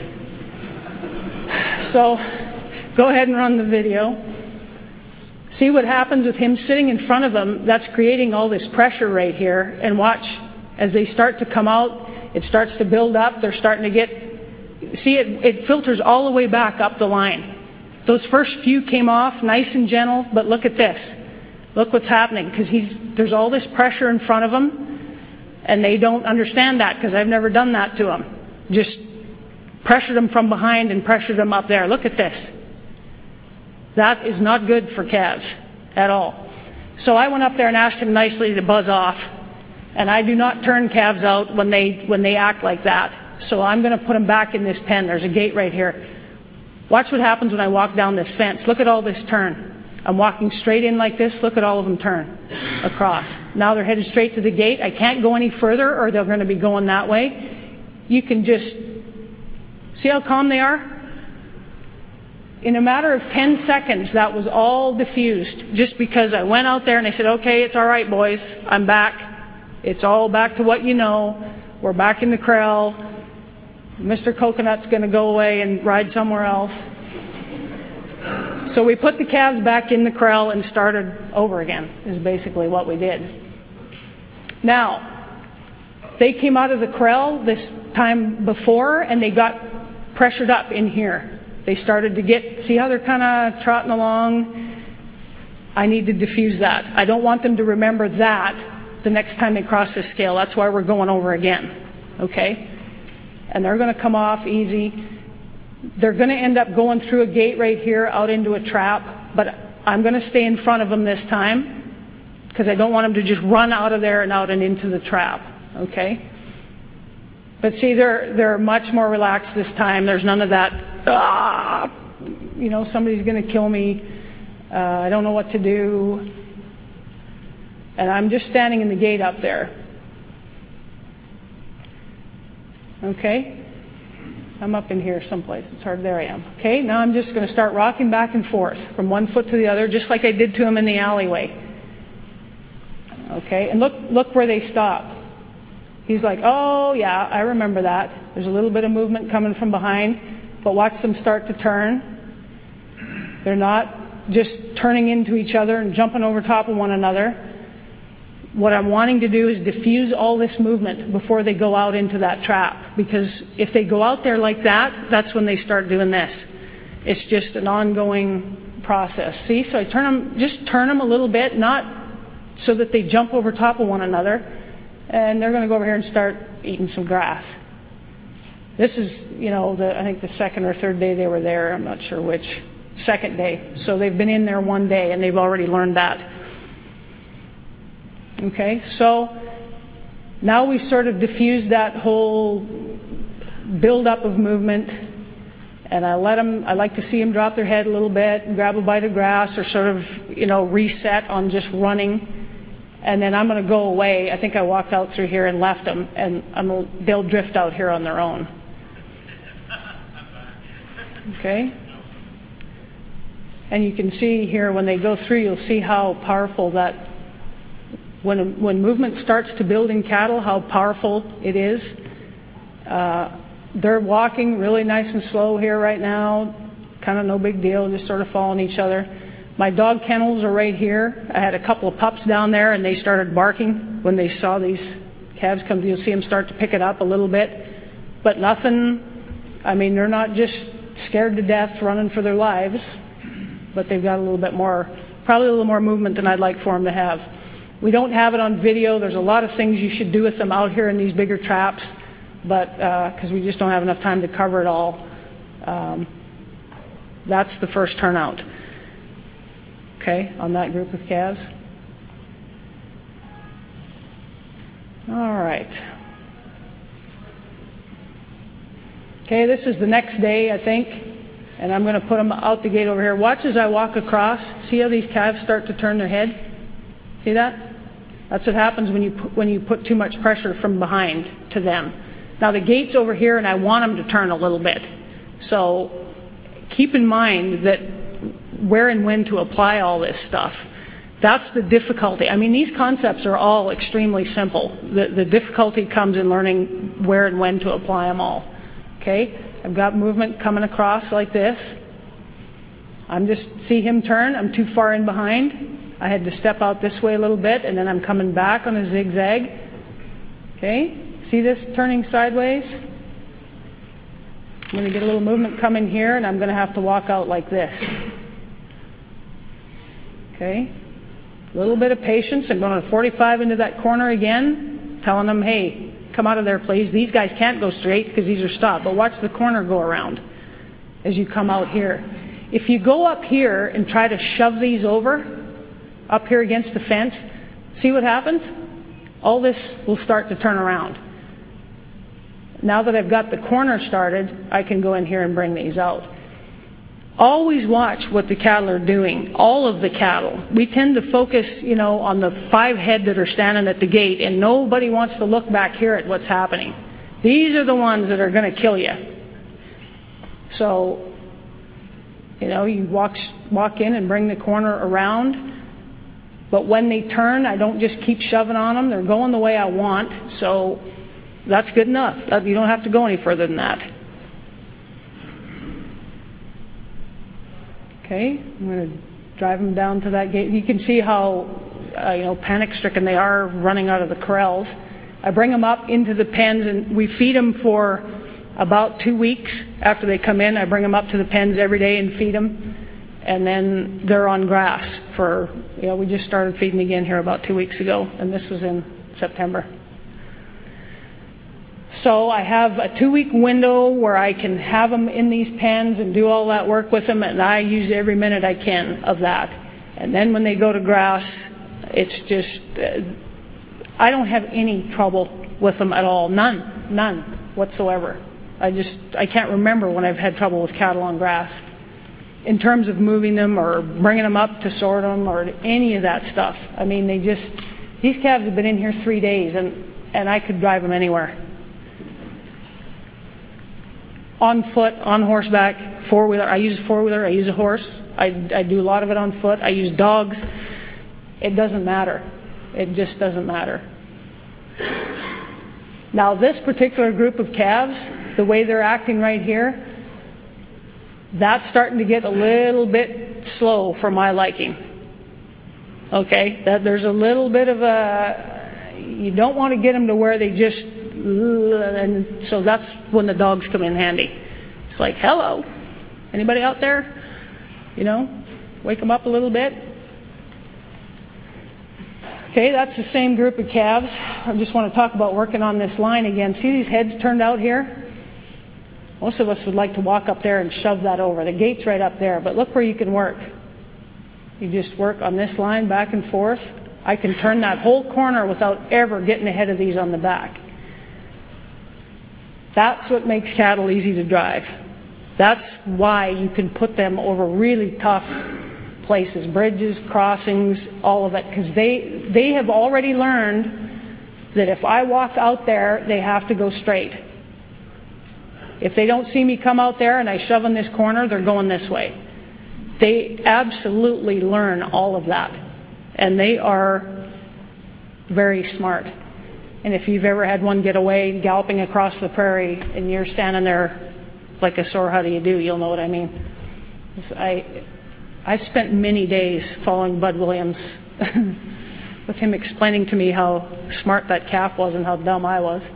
A: So, go ahead and run the video. See what happens with him sitting in front of them. That's creating all this pressure right here. And watch, as they start to come out, it starts to build up. They're starting to get, see, it, it filters all the way back up the line. Those first few came off nice and gentle, but look at this. Look what's happening, because he's there's all this pressure in front of them. And they don't understand that because I've never done that to them. Just pressured them from behind and pressured them up there. Look at this. That is not good for calves at all. So I went up there and asked him nicely to buzz off. And I do not turn calves out when they when they act like that. So I'm going to put them back in this pen. There's a gate right here. Watch what happens when I walk down this fence. Look at all this turn. I'm walking straight in like this. Look at all of them turn across. Now they're headed straight to the gate. I can't go any further or they're going to be going that way. You can just see how calm they are? In a matter of ten seconds, that was all diffused just because I went out there and I said, okay, it's all right, boys. I'm back. It's all back to what you know. We're back in the corral. Mister Coconut's going to go away and ride somewhere else. So we put the calves back in the corral and started over again, is basically what we did. Now, they came out of the corral this time before, and they got pressured up in here. They started to get, see how they're kind of trotting along? I need to diffuse that. I don't want them to remember that the next time they cross the scale. That's why we're going over again, okay? And they're going to come off easy. They're going to end up going through a gate right here out into a trap, but I'm going to stay in front of them this time because I don't want them to just run out of there and out and into the trap, okay? But see, they're they're much more relaxed this time. There's none of that, ah, you know, somebody's going to kill me. Uh, I don't know what to do. And I'm just standing in the gate up there. Okay? I'm up in here someplace. It's hard. There I am. Okay, now I'm just going to start rocking back and forth from one foot to the other, just like I did to him in the alleyway. Okay, and look, look where they stop. He's like, oh, yeah, I remember that. There's a little bit of movement coming from behind, but watch them start to turn. They're not just turning into each other and jumping over top of one another. What I'm wanting to do is diffuse all this movement before they go out into that trap. Because if they go out there like that, that's when they start doing this. It's just an ongoing process. See, so I turn them, just turn them a little bit, not so that they jump over top of one another. And they're going to go over here and start eating some grass. This is, you know, the, I think the second or third day they were there. I'm not sure which. Second day. So they've been in there one day and they've already learned that. Okay, so now we've sort of diffused that whole build-up of movement, and I let them, I like to see them drop their head a little bit and grab a bite of grass or sort of, you know, reset on just running, and then I'm going to go away. I think I walked out through here and left them, and I'm, they'll drift out here on their own. Okay? And you can see here when they go through, you'll see how powerful that When when movement starts to build in cattle, how powerful it is. Uh, they're walking really nice and slow here right now, kind of no big deal, just sort of following each other. My dog kennels are right here. I had a couple of pups down there, and they started barking when they saw these calves come. You'll see them start to pick it up a little bit, but nothing. I mean, they're not just scared to death, running for their lives, but they've got a little bit more, probably a little more movement than I'd like for them to have. We don't have it on video. There's a lot of things you should do with them out here in these bigger traps, but because uh, we just don't have enough time to cover it all. Um, that's the first turnout, okay, on that group of calves. All right. Okay, this is the next day, I think, and I'm going to put them out the gate over here. Watch as I walk across. See how these calves start to turn their head? See that? That's what happens when you put, when you put too much pressure from behind to them. Now the gate's over here, and I want them to turn a little bit. So keep in mind that where and when to apply all this stuff. That's the difficulty. I mean, these concepts are all extremely simple. The, the difficulty comes in learning where and when to apply them all. Okay? I've got movement coming across like this. I'm just, see him turn. I'm too far in behind. I had to step out this way a little bit, and then I'm coming back on a zigzag. Okay? See this turning sideways? I'm going to get a little movement coming here, and I'm going to have to walk out like this. Okay? A little bit of patience. I'm going to forty-five into that corner again, telling them, hey, come out of there, please. These guys can't go straight because these are stopped, but watch the corner go around as you come out here. If you go up here and try to shove these over, up here against the fence, see what happens? All this will start to turn around. Now that I've got the corner started, I can go in here and bring these out. Always watch what the cattle are doing, all of the cattle. We tend to focus, you know, on the five head that are standing at the gate, and nobody wants to look back here at what's happening. These are the ones that are going to kill you. So, you know, you walk, walk in and bring the corner around. But when they turn, I don't just keep shoving on them. They're going the way I want. So that's good enough. You don't have to go any further than that. Okay, I'm going to drive them down to that gate. You can see how uh, you know panic-stricken they are running out of the corrals. I bring them up into the pens, and we feed them for about two weeks after they come in. I bring them up to the pens every day and feed them, and then they're on grass for, you know, we just started feeding again here about two weeks ago, and this was in September. So I have a two-week window where I can have them in these pens and do all that work with them, and I use every minute I can of that. And then when they go to grass, it's just, uh, I don't have any trouble with them at all. None. None whatsoever. I just, I can't remember when I've had trouble with cattle on grass in terms of moving them or bringing them up to sort them or any of that stuff. I mean, they just, these calves have been in here three days, and, and I could drive them anywhere. On foot, on horseback, four-wheeler. I use a four-wheeler. I use a horse. I, I do a lot of it on foot. I use dogs. It doesn't matter. It just doesn't matter. Now, this particular group of calves, the way they're acting right here, that's starting to get a little bit slow for my liking. Okay? That there's a little bit of a, you don't want to get them to where they just, and so that's when the dogs come in handy. It's like, hello, anybody out there? You know, wake them up a little bit. Okay, that's the same group of calves. I just want to talk about working on this line again. See these heads turned out here? Most of us would like to walk up there and shove that over. The gate's right up there, but look where you can work. You just work on this line back and forth. I can turn that whole corner without ever getting ahead of these on the back. That's what makes cattle easy to drive. That's why you can put them over really tough places, bridges, crossings, all of it, because they, they have already learned that if I walk out there, they have to go straight. If they don't see me come out there and I shove in this corner, they're going this way. They absolutely learn all of that, and they are very smart. And if you've ever had one get away galloping across the prairie and you're standing there like a sore how do you do, you'll know what I mean. I, I've spent many days following Bud Williams with him explaining to me how smart that calf was and how dumb I was.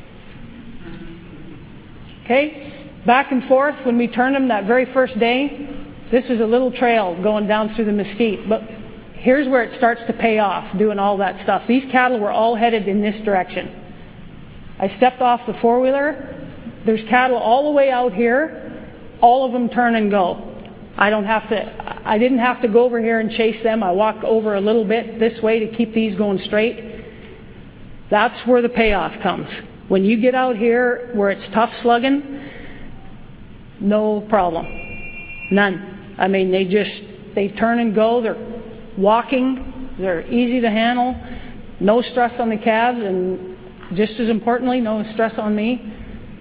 A: Okay, back and forth when we turned them that very first day. This is a little trail going down through the mesquite, but here's where it starts to pay off, doing all that stuff. These cattle were all headed in this direction. I stepped off the four-wheeler. There's cattle all the way out here. All of them turn and go. I don't have to, I didn't have to go over here and chase them. I walk over a little bit this way to keep these going straight. That's where the payoff comes. When you get out here where it's tough slugging, no problem. None. I mean, they just, they turn and go. They're walking. They're easy to handle. No stress on the calves, and just as importantly, no stress on me.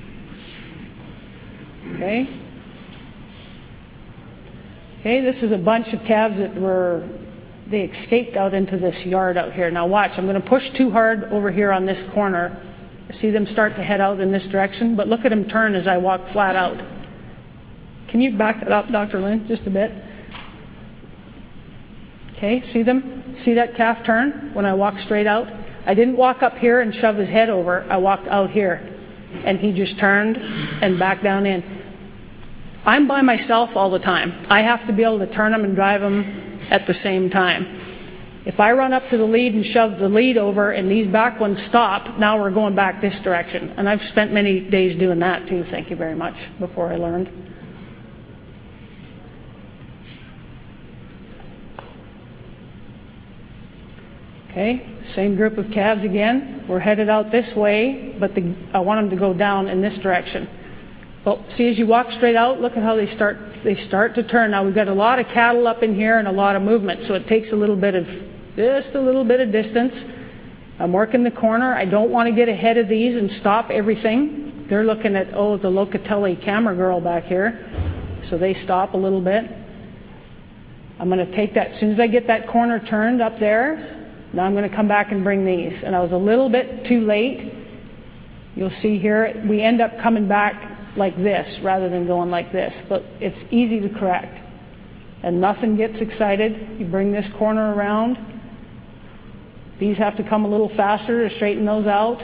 A: Okay. Okay, this is a bunch of calves that were, they escaped out into this yard out here. Now watch, I'm going to push too hard over here on this corner. See them start to head out in this direction, but look at them turn as I walk flat out. Can you back that up, Doctor Lynn, just a bit? Okay, see them? See that calf turn when I walk straight out? I didn't walk up here and shove his head over. I walked out here, and he just turned and back down in. I'm by myself all the time. I have to be able to turn them and drive them at the same time. If I run up to the lead and shove the lead over and these back ones stop, now we're going back this direction. And I've spent many days doing that too, thank you very much, before I learned. Okay, same group of calves again. We're headed out this way, but the, I want them to go down in this direction. Well, see, as you walk straight out, look at how they start they start to turn. Now, we've got a lot of cattle up in here and a lot of movement, so it takes a little bit of, just a little bit of distance. I'm working the corner. I don't want to get ahead of these and stop everything. They're looking at, oh, the Locatelli camera girl back here, so they stop a little bit. I'm going to take that, as soon as I get that corner turned up there, now I'm going to come back and bring these. And I was a little bit too late. You'll see here, we end up coming back like this rather than going like this. But it's easy to correct. And nothing gets excited. You bring this corner around. These have to come a little faster to straighten those out.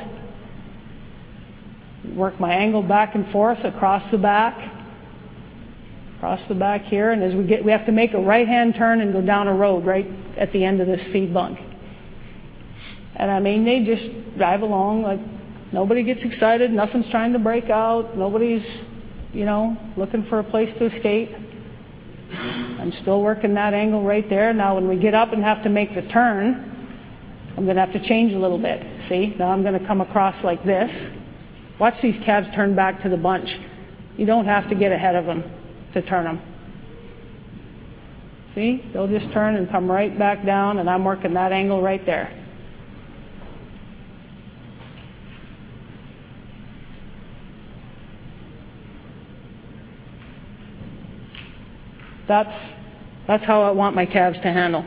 A: Work my angle back and forth across the back. Across the back here. And as we get, we have to make a right-hand turn and go down a road right at the end of this feed bunk. And I mean, they just drive along like nobody gets excited. Nothing's trying to break out. Nobody's, you know, looking for a place to escape. I'm still working that angle right there. Now when we get up and have to make the turn, I'm going to have to change a little bit. See? Now I'm going to come across like this. Watch these calves turn back to the bunch. You don't have to get ahead of them to turn them. See? They'll just turn and come right back down, and I'm working that angle right there. That's, that's how I want my calves to handle.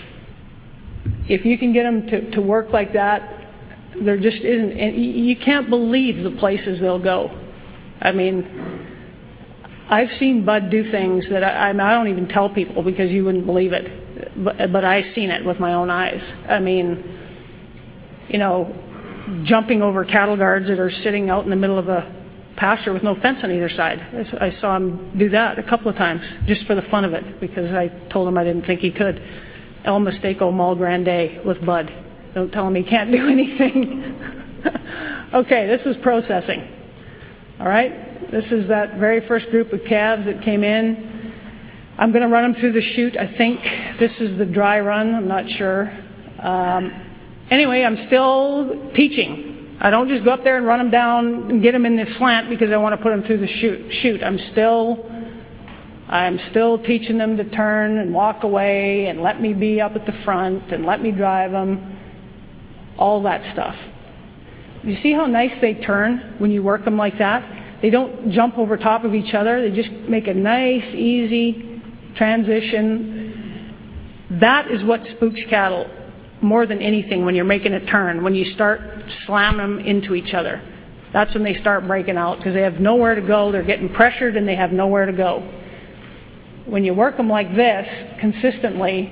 A: If you can get them to, to work like that, there just isn't, and you can't believe the places they'll go. I mean, I've seen Bud do things that I, I don't even tell people because you wouldn't believe it, but, but I've seen it with my own eyes. I mean, you know, jumping over cattle guards that are sitting out in the middle of a pasture with no fence on either side. I saw him do that a couple of times just for the fun of it because I told him I didn't think he could. El Mistake Mal Grande with Bud. Don't tell him he can't do anything. Okay, this is processing. All right, this is that very first group of calves that came in. I'm going to run them through the chute. I think this is the dry run. I'm not sure. Um, anyway, I'm still teaching. I don't just go up there and run them down and get them in the slant because I want to put them through the chute. Chute. I'm still, I'm still teaching them to turn and walk away and let me be up at the front and let me drive them. All that stuff. You see how nice they turn when you work them like that? They don't jump over top of each other. They just make a nice, easy transition. That is what spooks cattle more than anything when you're making a turn, when you start slamming them into each other. That's when they start breaking out because they have nowhere to go. They're getting pressured and they have nowhere to go. When you work them like this consistently,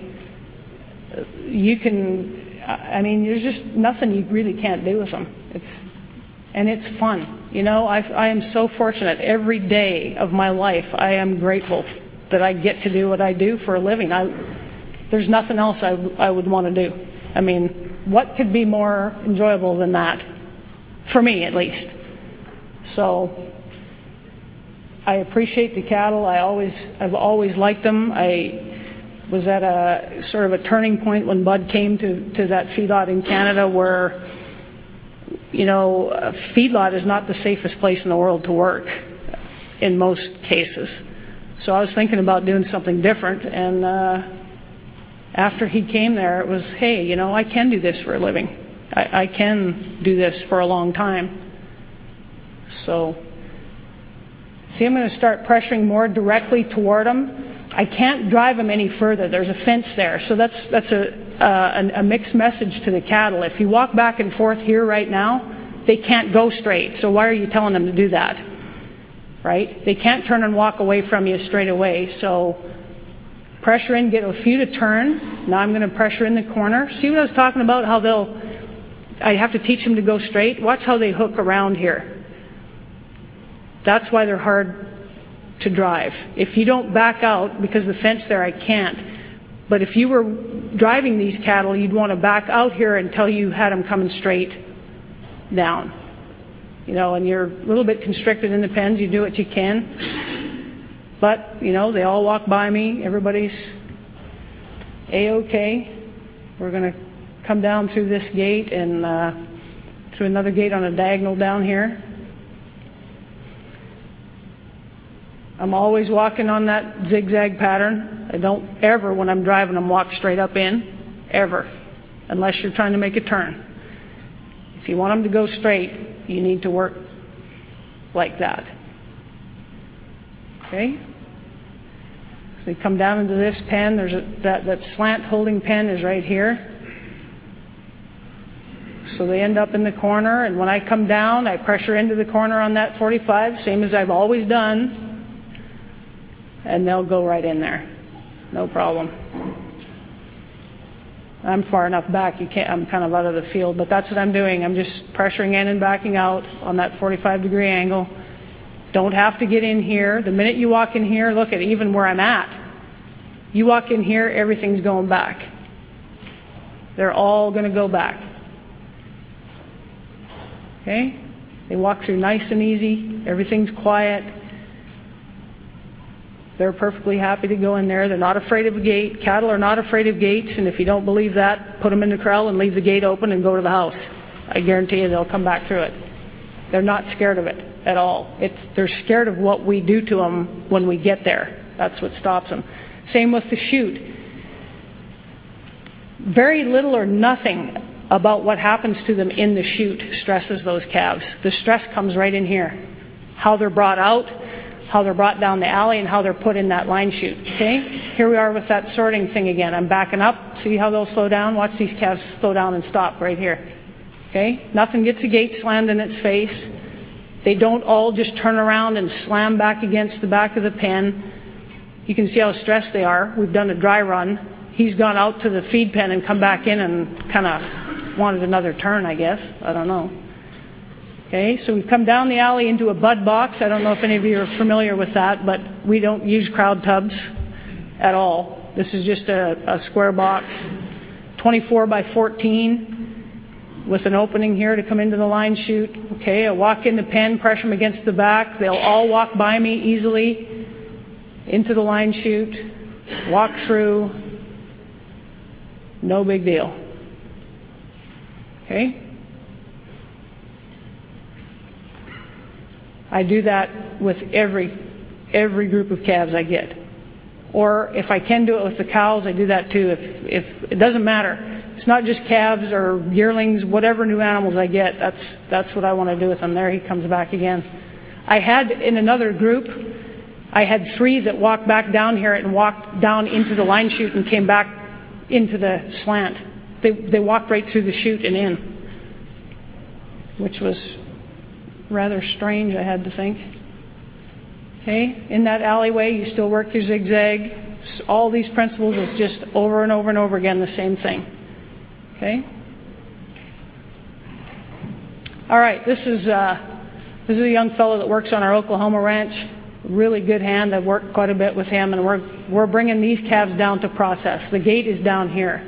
A: you can, I mean, there's just nothing you really can't do with them. It's, and it's fun. You know, I, I am so fortunate. Every day of my life, I am grateful that I get to do what I do for a living. I, there's nothing else I, I would want to do. I mean, what could be more enjoyable than that? For me, at least. So, I appreciate the cattle. I always, I've always liked them. I was at a sort of a turning point when Bud came to, to that feedlot in Canada where, you know, a feedlot is not the safest place in the world to work in most cases. So I was thinking about doing something different, and uh, after he came there, it was, hey, you know, I can do this for a living. I, I can do this for a long time. So, see, I'm going to start pressuring more directly toward him. I can't drive them any further. There's a fence there. So that's that's a, uh, a, a mixed message to the cattle. If you walk back and forth here right now, they can't go straight. So why are you telling them to do that? Right? They can't turn and walk away from you straight away. So pressure in, get a few to turn. Now I'm going to pressure in the corner. See what I was talking about? How they'll, I have to teach them to go straight. Watch how they hook around here. That's why they're hard to drive. If you don't back out, because the fence there, I can't. But if you were driving these cattle, you'd want to back out here until you had them coming straight down. You know, and you're a little bit constricted in the pens. You do what you can. But, you know, they all walk by me. Everybody's A-okay. We're going to come down through this gate and uh, through another gate on a diagonal down here. I'm always walking on that zigzag pattern. I don't ever, when I'm driving them, walk straight up in. Ever. Unless you're trying to make a turn. If you want them to go straight, you need to work like that. Okay? So you come down into this pen. There's a, that, that slant holding pen is right here. So they end up in the corner, and when I come down, I pressure into the corner on that forty-five, same as I've always done, and they'll go right in there. No problem. I'm far enough back, you can't, I'm kind of out of the field, but that's what I'm doing. I'm just pressuring in and backing out on that forty-five degree angle. Don't have to get in here. The minute you walk in here, look at even where I'm at. You walk in here, everything's going back. They're all going to go back. Okay? They walk through nice and easy. Everything's quiet. They're perfectly happy to go in there. They're not afraid of a gate. Cattle are not afraid of gates, and if you don't believe that, put them in the corral and leave the gate open and go to the house. I guarantee you they'll come back through it. They're not scared of it at all. It's, they're scared of what we do to them when we get there. That's what stops them. Same with the chute. Very little or nothing about what happens to them in the chute stresses those calves. The stress comes right in here. How they're brought out, how they're brought down the alley, and how they're put in that line chute. Okay? Here we are with that sorting thing again. I'm backing up. See how they'll slow down? Watch these calves slow down and stop right here. Okay? Nothing gets a gate slammed in its face. They don't all just turn around and slam back against the back of the pen. You can see how stressed they are. We've done a dry run. He's gone out to the feed pen and come back in and kind of wanted another turn, I guess. I don't know. Okay, so we've come down the alley into a bud box. I don't know if any of you are familiar with that, but we don't use crowd tubs at all. This is just a, a square box, twenty-four by fourteen, with an opening here to come into the line chute. Okay, I walk in the pen, press them against the back. They'll all walk by me easily into the line chute, walk through. No big deal. Okay? I do that with every every group of calves I get. Or if I can do it with the cows, I do that too. If if it doesn't matter. It's not just calves or yearlings, whatever new animals I get, that's that's what I want to do with them. There he comes back again. I had in another group, I had three that walked back down here and walked down into the line chute and came back into the slant. They they walked right through the chute and in, which was rather strange, I had to think. Okay, in that alleyway, you still work your zigzag. All these principles is just over and over and over again the same thing. Okay. All right, this is uh, this is a young fellow that works on our Oklahoma ranch. Really good hand. I've worked quite a bit with him, and we're we're bringing these calves down to process. The gate is down here.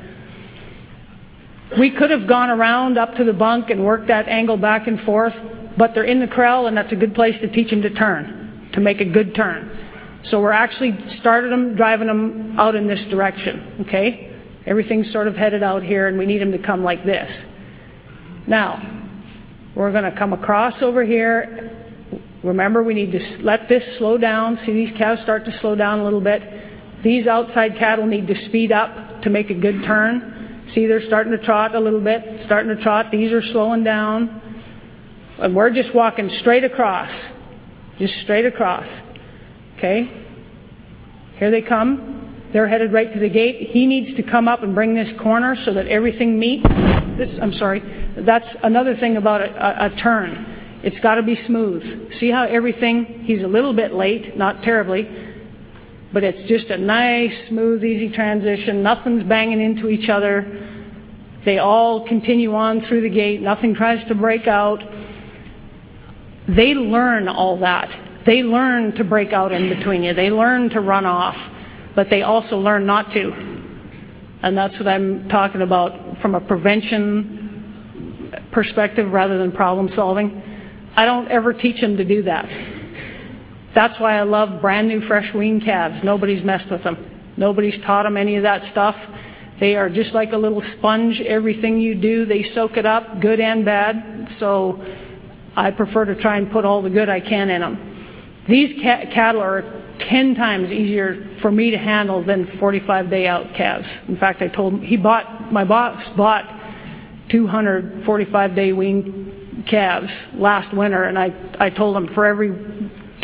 A: We could have gone around up to the bunk and worked that angle back and forth, but they're in the corral, and that's a good place to teach them to turn, to make a good turn. So we're actually started them, driving them out in this direction, okay? Everything's sort of headed out here, and we need them to come like this. Now, we're going to come across over here. Remember, we need to let this slow down. See these calves start to slow down a little bit. These outside cattle need to speed up to make a good turn. See, they're starting to trot a little bit, starting to trot. These are slowing down. And we're just walking straight across. Just straight across. Okay? Here they come. They're headed right to the gate. He needs to come up and bring this corner so that everything meets. This, I'm sorry. That's another thing about a, a, a turn. It's got to be smooth. See how everything, he's a little bit late, not terribly, but it's just a nice, smooth, easy transition. Nothing's banging into each other. They all continue on through the gate. Nothing tries to break out. They learn all that. They learn to break out in between you. They learn to run off, but they also learn not to. And that's what I'm talking about from a prevention perspective rather than problem solving. I don't ever teach them to do that. That's why I love brand new fresh weaned calves. Nobody's messed with them. Nobody's taught them any of that stuff. They are just like a little sponge. Everything you do, they soak it up, good and bad. So I prefer to try and put all the good I can in them. These ca- cattle are ten times easier for me to handle than forty-five day out calves. In fact, I told him, he bought, my boss bought two hundred forty-five day weaned calves last winter, and I, I told him for every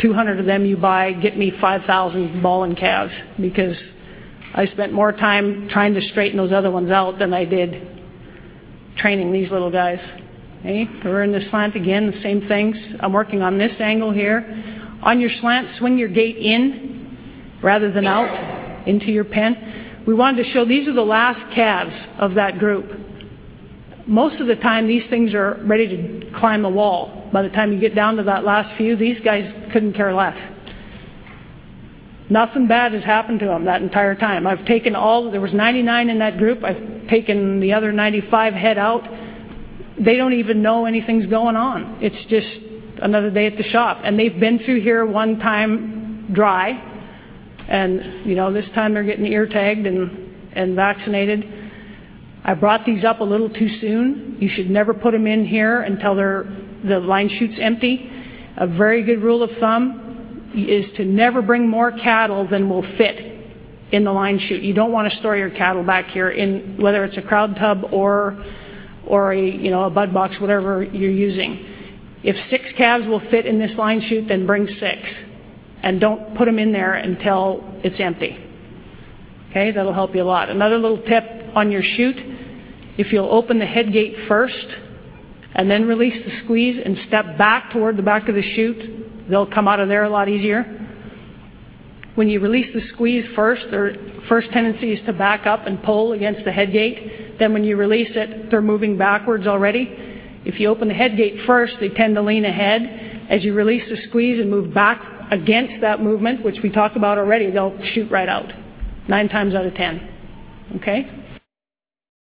A: two hundred of them you buy, get me five thousand ball-in calves, because I spent more time trying to straighten those other ones out than I did training these little guys. Okay? We're in the slant again, the same things. I'm working on this angle here. On your slant, swing your gait in rather than out into your pen. We wanted to show these are the last calves of that group. Most of the time, these things are ready to climb the wall. By the time you get down to that last few, these guys couldn't care less. Nothing bad has happened to them that entire time. I've taken all, there was ninety-nine in that group. I've taken the other ninety-five head out. They don't even know anything's going on. It's just another day at the shop. And they've been through here one time dry. And, you know, this time they're getting ear tagged and, and vaccinated. I brought these up a little too soon. You should never put them in here until they're, the line chute's empty. A very good rule of thumb is to never bring more cattle than will fit in the line chute. You don't want to store your cattle back here, in whether it's a crowd tub or or a you know a bud box, whatever you're using. If six calves will fit in this line chute, then bring six, and don't put them in there until it's empty. Okay, that'll help you a lot. Another little tip on your chute: if you'll open the head gate first and then release the squeeze and step back toward the back of the chute, they'll come out of there a lot easier. When you release the squeeze first, their first tendency is to back up and pull against the head gate. Then when you release it, they're moving backwards already. If you open the head gate first, they tend to lean ahead. As you release the squeeze and move back against that movement, which we talked about already, they'll shoot right out, nine times out of ten. Okay?